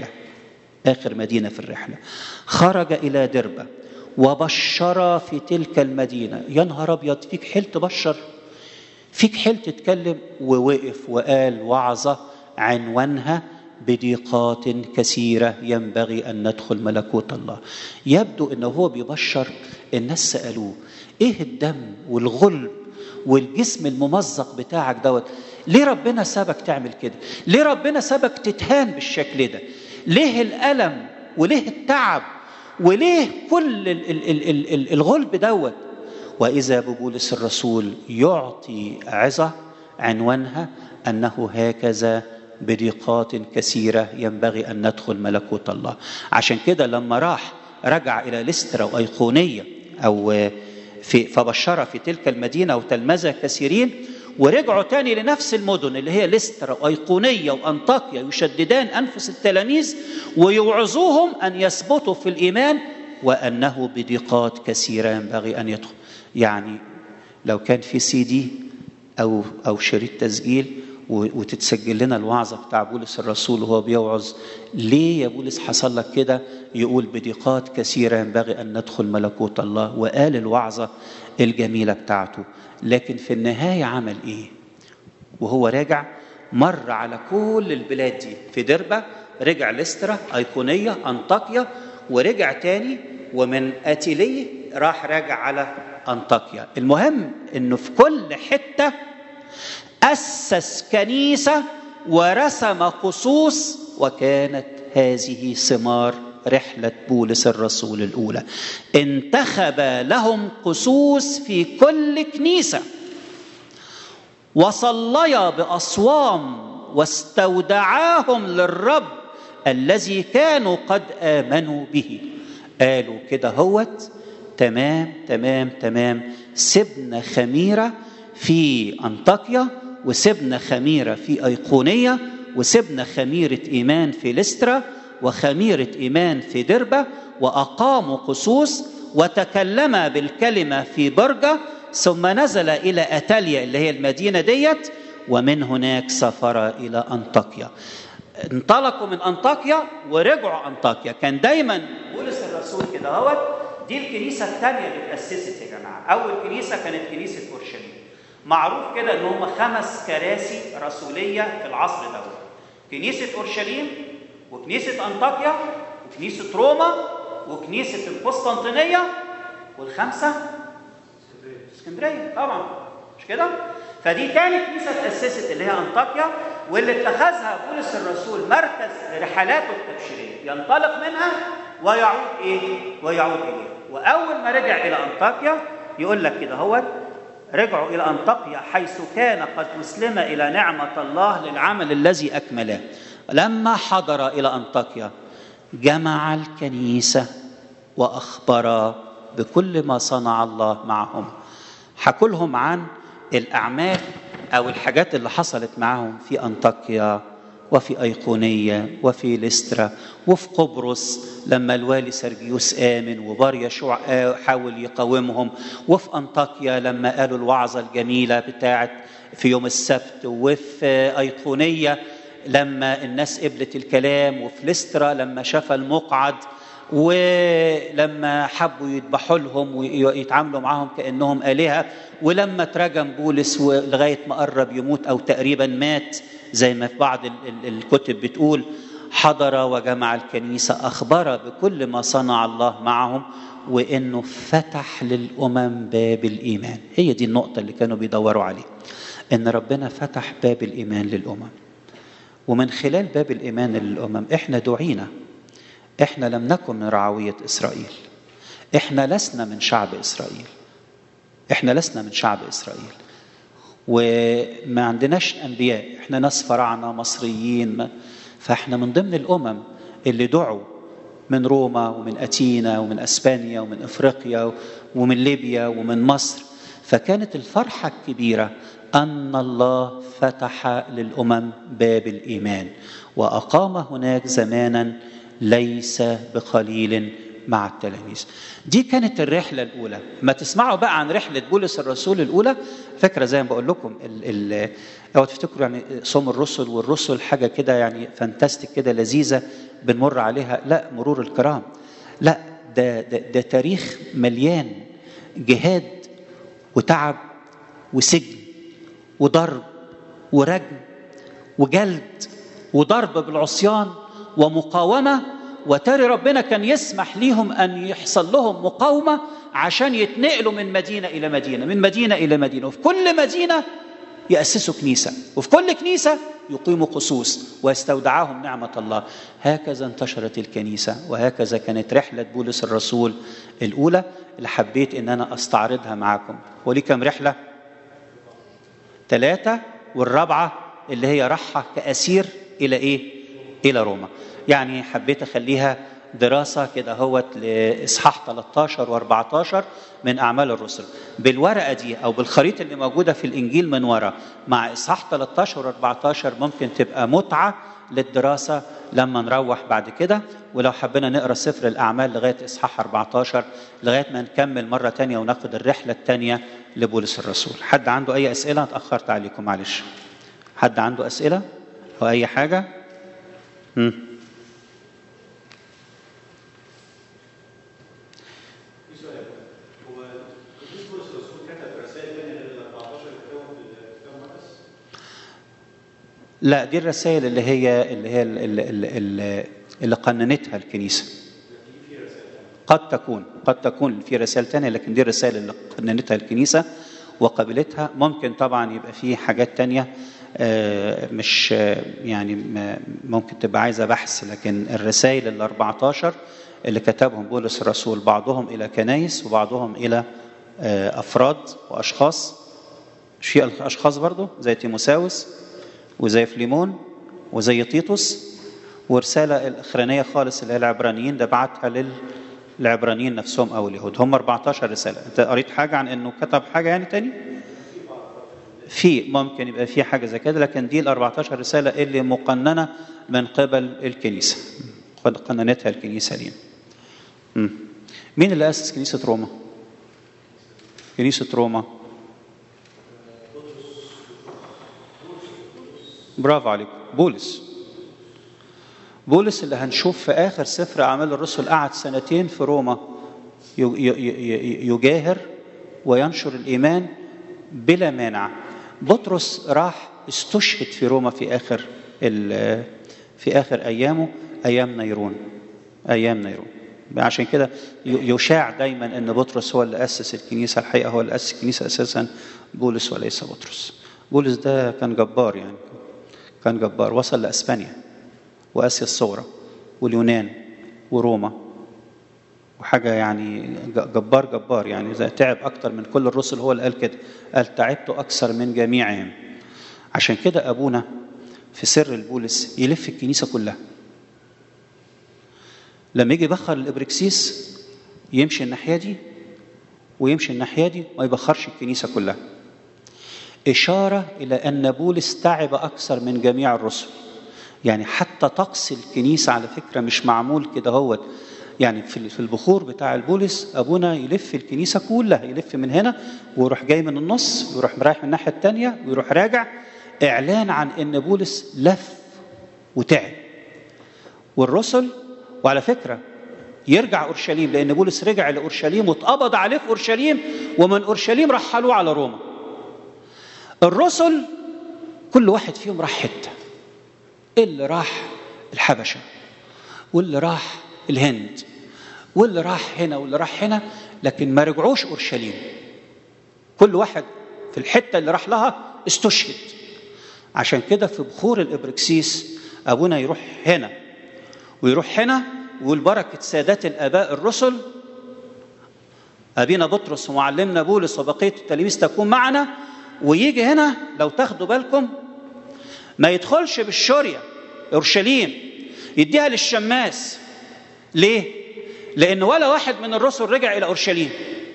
الرحلة، خرج إلى دربة وبشر في تلك المدينة. يا نهار أبيض، فيك حيل تبشر، فيك حيل تتكلم. ووقف وقال وعظة عنوانها بضيقات كثيرة ينبغي أن ندخل ملكوت الله. يبدو أنه هو بيبشر الناس سألوه إيه الدم والغلب والجسم الممزق بتاعك دوت؟ ليه ربنا سابك تعمل كده؟ ليه ربنا سابك تتهان بالشكل ده؟ ليه الألم وليه التعب وليه كل الغلب دوت؟ وإذا ببولس الرسول يعطي عظة عنوانها أنه هكذا بضيقات كثيرة ينبغي أن ندخل ملكوت الله. عشان كده لما رجع إلى لسترا وأيقونية فبشر في تلك المدينة وتلمذ كثيرين، ورجعوا تاني لنفس المدن اللي هي لسترا وأيقونية وأنطاكيا يشددان أنفس التلاميذ ويوعظوهم أن يثبتوا في الإيمان وأنه بضيقات كثيرة ينبغي أن يدخل. يعني لو كان في CD أو شريط تسجيل وتتسجل لنا الوعظة بتاع بولس الرسول وهو بيوعظ، ليه يا بولس حصل لك كده؟ يقول بضيقات كثيرة ينبغي أن ندخل ملكوت الله، وقال الوعظة الجميلة بتاعته. لكن في النهاية عمل إيه؟ وهو راجع مر على كل البلاد دي، في دربة رجع لسترا، أيقونية، أنطاكيا، ورجع تاني، ومن أتيلية راجع على أنطاكيا. المهم إنه في كل حتة أسس كنيسة ورسم قصوص، وكانت هذه ثمار رحلة بولس الرسول الأولى. انتخب لهم قصوص في كل كنيسة، وصليا بأصوام واستودعاهم للرب الذي كانوا قد آمنوا به. قالوا كده هوت تمام سبنا خميرة في أنطاكيا، وسبنا خميرة في أيقونية، وسبنا خميرة إيمان في لسترا، وخميرة إيمان في دربة، وأقاموا قصوص، وتكلم بالكلمة في برجة، ثم نزل إلى أتاليا اللي هي المدينة ديت، ومن هناك سافر إلى أنطاكيا. انطلقوا من أنطاكيا ورجعوا أنطاكيا. كان دايما بولس الرسول كده هوت. دي الكنيسة الثانية اللي اتأسست يا جماعة. أول كنيسة كانت كنيسة أورشليم، معروف كده ان هم 5 كراسي رسوليه في العصر ده: كنيسه اورشليم، وكنيسه انطاكيا، وكنيسه روما، وكنيسه القسطنطينيه، والخامسه اسكندريه طبعا، مش كده؟ فدي تاني كنيسه تاسست اللي هي انطاكيا، واللي اتخذها بولس الرسول مركز لرحلاته التبشيريه، ينطلق منها ويعود اليه. واول ما رجع الى انطاكيا يقول لك كده هو رجعوا إلى أنطاكيا حيث كان قد أسلم إلى نعمة الله للعمل الذي أكمله. لما حضر إلى أنطاكيا جمع الكنيسة وأخبر بكل ما صنع الله معهم. حكوا لهم عن الأعمال أو الحاجات اللي حصلت معهم في أنطاكيا وفي أيقونية وفي ليسترا وفي قبرص لما الوالي سرجيوس آمن وبار يشوع حاول يقاومهم، وفي أنطاكيا لما قالوا الوعظة الجميلة بتاعت في يوم السبت، وفي أيقونية لما الناس قبلت الكلام، وفي ليسترا لما شاف المقعد ولما حبوا يذبحوا لهم ويتعاملوا معهم كأنهم آلهة، ولما ترجم بولس لغاية ما قرب يموت أو تقريبا مات زي ما في بعض الكتب بتقول، حضر وجمع الكنيسة أخبر بكل ما صنع الله معهم وإنه فتح للأمم باب الإيمان. هي دي النقطة اللي كانوا بيدوروا عليها، إن ربنا فتح باب الإيمان للأمم، ومن خلال باب الإيمان للأمم إحنا دعينا. إحنا لم نكن من رعوية إسرائيل، إحنا لسنا من شعب إسرائيل، إحنا لسنا من شعب إسرائيل، وما عندناش أنبياء، إحنا ناس فراعنة مصريين، فإحنا من ضمن الأمم اللي دعوا من روما ومن أتينا ومن أسبانيا ومن إفريقيا ومن ليبيا ومن مصر. فكانت الفرحة الكبيرة أن الله فتح للأمم باب الإيمان وأقام هناك زمانا ليس بقليل مع التلاميذ. دي كانت الرحلة الأولى. ما تسمعوا بقى عن رحلة بولس الرسول الأولى، فكرة زي ما بقول لكم أو تفتكروا يعني صوم الرسل والرسل حاجة كده يعني فانتاستيك كده لذيذة بنمر عليها، لا مرور الكرام، لا ده تاريخ مليان جهاد وتعب وسجن وضرب ورجم وجلد وضرب بالعصيان ومقاومة. وتاري ربنا كان يسمح ليهم أن يحصل لهم مقاومة عشان يتنقلوا من مدينة إلى مدينة، من مدينة إلى مدينة، وفي كل مدينة يأسسوا كنيسة، وفي كل كنيسة يقيموا قصوص ويستودعهم نعمة الله. هكذا انتشرت الكنيسة، وهكذا كانت رحلة بولس الرسول الأولى اللي حبيت أن أنا أستعرضها معكم. ولي كم رحلة؟ 3، والرابعة اللي هي راحة كأسير إلى إيه؟ إلى روما. يعني حبيت أخليها دراسة كده هوت لإصحاح 13 و14 من أعمال الرسل بالورقة دي أو بالخريطة اللي موجودة في الإنجيل من وراء، مع إصحاح 13 و14 ممكن تبقى متعة للدراسة لما نروح بعد كده. ولو حبينا نقرأ سفر الأعمال لغاية إصحاح 14 لغاية ما نكمل مرة تانية وناخد الرحلة التانية لبولس الرسول. حد عنده أي أسئلة؟ اتأخرت عليكم معلش. حد عنده أسئلة أو أي حاجة؟ لا، دي الرسائل اللي قننتها الكنيسة. قد تكون في رسائل تانية، لكن دي الرسائل اللي قننتها الكنيسة وقبلتها. ممكن طبعا يبقى في حاجات تانية مش يعني ممكن تبقى عايزة بحث، لكن الرسائل 14 اللي كتبهم بولس الرسول بعضهم إلى كنايس وبعضهم إلى أفراد وأشخاص. مش في أشخاص برضو زي تيموساوس وزي فليمون وزي تيتوس، ورسالة الأخرانية خالص اللي هي العبرانيين ده بعتها للعبرانيين نفسهم أو اليهود. هم 14 رسالة. أنت قريت حاجة عن أنه كتب حاجة يعني تاني؟ في ممكن يبقى في حاجة زي كده، لكن دي 14 رسالة اللي مقننة من قبل الكنيسة، قد قننتها الكنيسة لين. مين اللي أسس كنيسة روما؟ كنيسة روما برافو عليكم، بولس اللي هنشوف في آخر سفر أعمال الرسل قعد 2 في روما يجاهر وينشر الإيمان بلا مانع. بطرس راح استشهد في روما في آخر أيامه، أيام نيرون. عشان كده يشاع دايما أن بطرس هو اللي أسس الكنيسة. الحقيقة هو اللي أسس الكنيسة أساسا بولس وليس بطرس. بولس ده كان جبار، يعني كان جبار، وصل لأسبانيا وآسيا الصغرى واليونان وروما وحاجة يعني جبار يعني، إذا تعب أكتر من كل الرسل. هو اللي قال كده، قال تعبت أكثر من جميعهم. عشان كده أبونا في سر البولس يلف الكنيسة كلها. لما يجي يبخر الإبركسيس يمشي الناحية دي ويمشي الناحية دي، ما يبخرش الكنيسة كلها. إشارة إلى أن بولس تعب أكثر من جميع الرسل. يعني حتى طقس الكنيسة على فكرة مش معمول كده، هو يعني في البخور بتاع البولس أبونا يلف الكنيسة كلها، يلف من هنا ويروح جاي من النص ويروح رايح من الناحية التانية ويروح راجع، إعلان عن إن بولس لف وتعب. والرسل، وعلى فكرة يرجع أورشليم، لأن بولس رجع لأورشليم واتقبض عليه في أورشليم، ومن أورشليم رحلوه على روما. الرسل كل واحد فيهم راح حتة، اللي راح الحبشة، واللي راح الهند، واللي راح هنا واللي راح هنا، لكن ما رجعوش أورشليم. كل واحد في الحتة اللي راح لها استشهد. عشان كده في بخور الإبركسيس أبونا يروح هنا ويروح هنا، والبركة سادات الآباء الرسل أبينا بطرس ومعلمنا بولس وبقية التلاميذ تكون معنا، ويجي هنا لو تاخدوا بالكم ما يدخلش بالشورية أورشليم، يديها للشماس. ليه؟ لأن ولا واحد من الرسل رجع إلى أورشليم.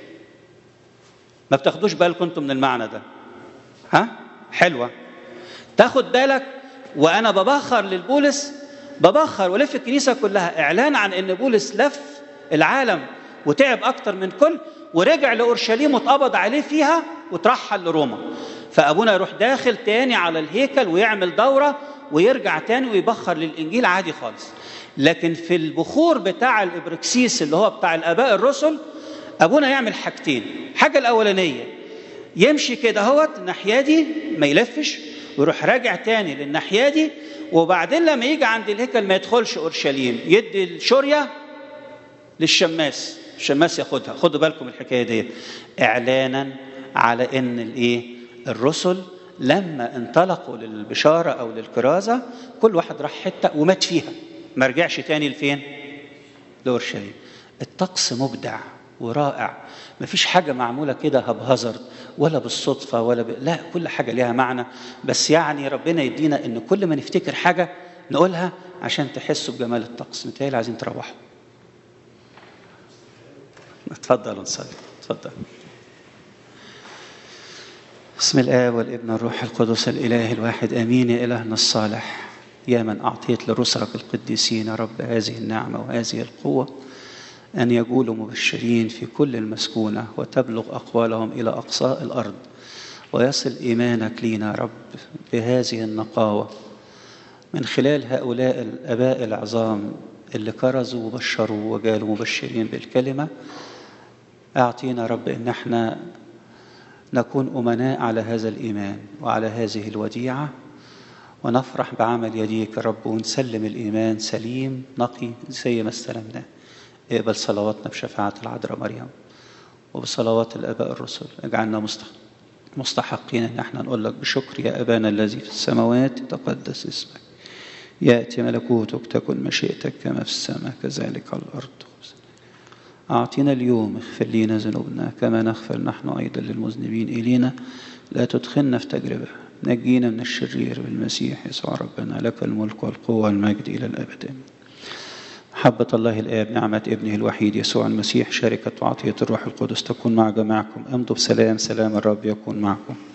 ما بتاخدوش بالكم أنتم من المعنى ده؟ ها؟ حلوة. تاخد بالك وأنا ببخر للبولس، ببخر ولف الكنيسة كلها إعلان عن أن بولس لف العالم وتعب أكتر من كل، ورجع لأورشليم واتقبض عليه فيها وترحل لروما. فأبونا يروح داخل تاني على الهيكل ويعمل دورة ويرجع تاني ويبخر للإنجيل عادي خالص. لكن في البخور بتاع الإبركسيس اللي هو بتاع الآباء الرسل، أبونا يعمل حاجتين. حاجة الأولانية يمشي كده هوت الناحية دي ما يلفش، ويروح راجع تاني للناحية دي، وبعدين لما يجي عند الهيكل ما يدخلش أورشليم، يدي الشورية للشماس، الشماس ياخدها. خدوا بالكم الحكاية دي إعلانا على إن الرسل لما انطلقوا للبشارة أو للكرازة كل واحد راح حتة ومات فيها، ما رجعش تاني لفين؟ لأورشليم. الطقس مبدع ورائع، ما فيش حاجة معمولة كده هبهزرد ولا بالصدفة ولا لا، كل حاجة لها معنى. بس يعني ربنا يدينا إن كل ما نفتكر حاجة نقولها عشان تحسوا بجمال الطقس. متهيألي عايزين تروحوا. اتفضلوا نصلي. اتفضل. بسم الآب والابن والروح القدس الإله الواحد آمين. يا إلهنا الصالح، يا من أعطيت لرسلك القديسين يا رب هذه النعمة وهذه القوة أن يقولوا مبشرين في كل المسكونة، وتبلغ أقوالهم إلى أقصاء الأرض، ويصل إيمانك لينا رب بهذه النقاوة من خلال هؤلاء الآباء العظام اللي كرزوا وبشروا وقالوا مبشرين بالكلمة. أعطينا رب إن احنا نكون أمناء على هذا الإيمان وعلى هذه الوديعة، ونفرح بعمل يديك يا رب، ونسلم الإيمان سليم نقي زي ما استلمناه. اقبل صلواتنا بشفاعة العذراء مريم وبصلوات الآباء الرسل. اجعلنا مستحقين ان احنا نقول لك بشكر: يا أبانا الذي في السماوات تقدس اسمك، يأتي ملكوتك، تكن مشيئتك كما في السماء كذلك على الأرض. أعطينا اليوم، اغفر لنا ذنوبنا كما نغفر نحن أيضا للمذنبين إلينا، لا تدخلنا في تجربة، نجينا من الشرير بالمسيح يسوع ربنا، لك الملك والقوة والمجد إلى الأبد. محبة الله الآب، نعمة ابنه الوحيد يسوع المسيح، شركة وعطية الروح القدس تكون مع جميعكم. امضوا بسلام، سلام الرب يكون معكم.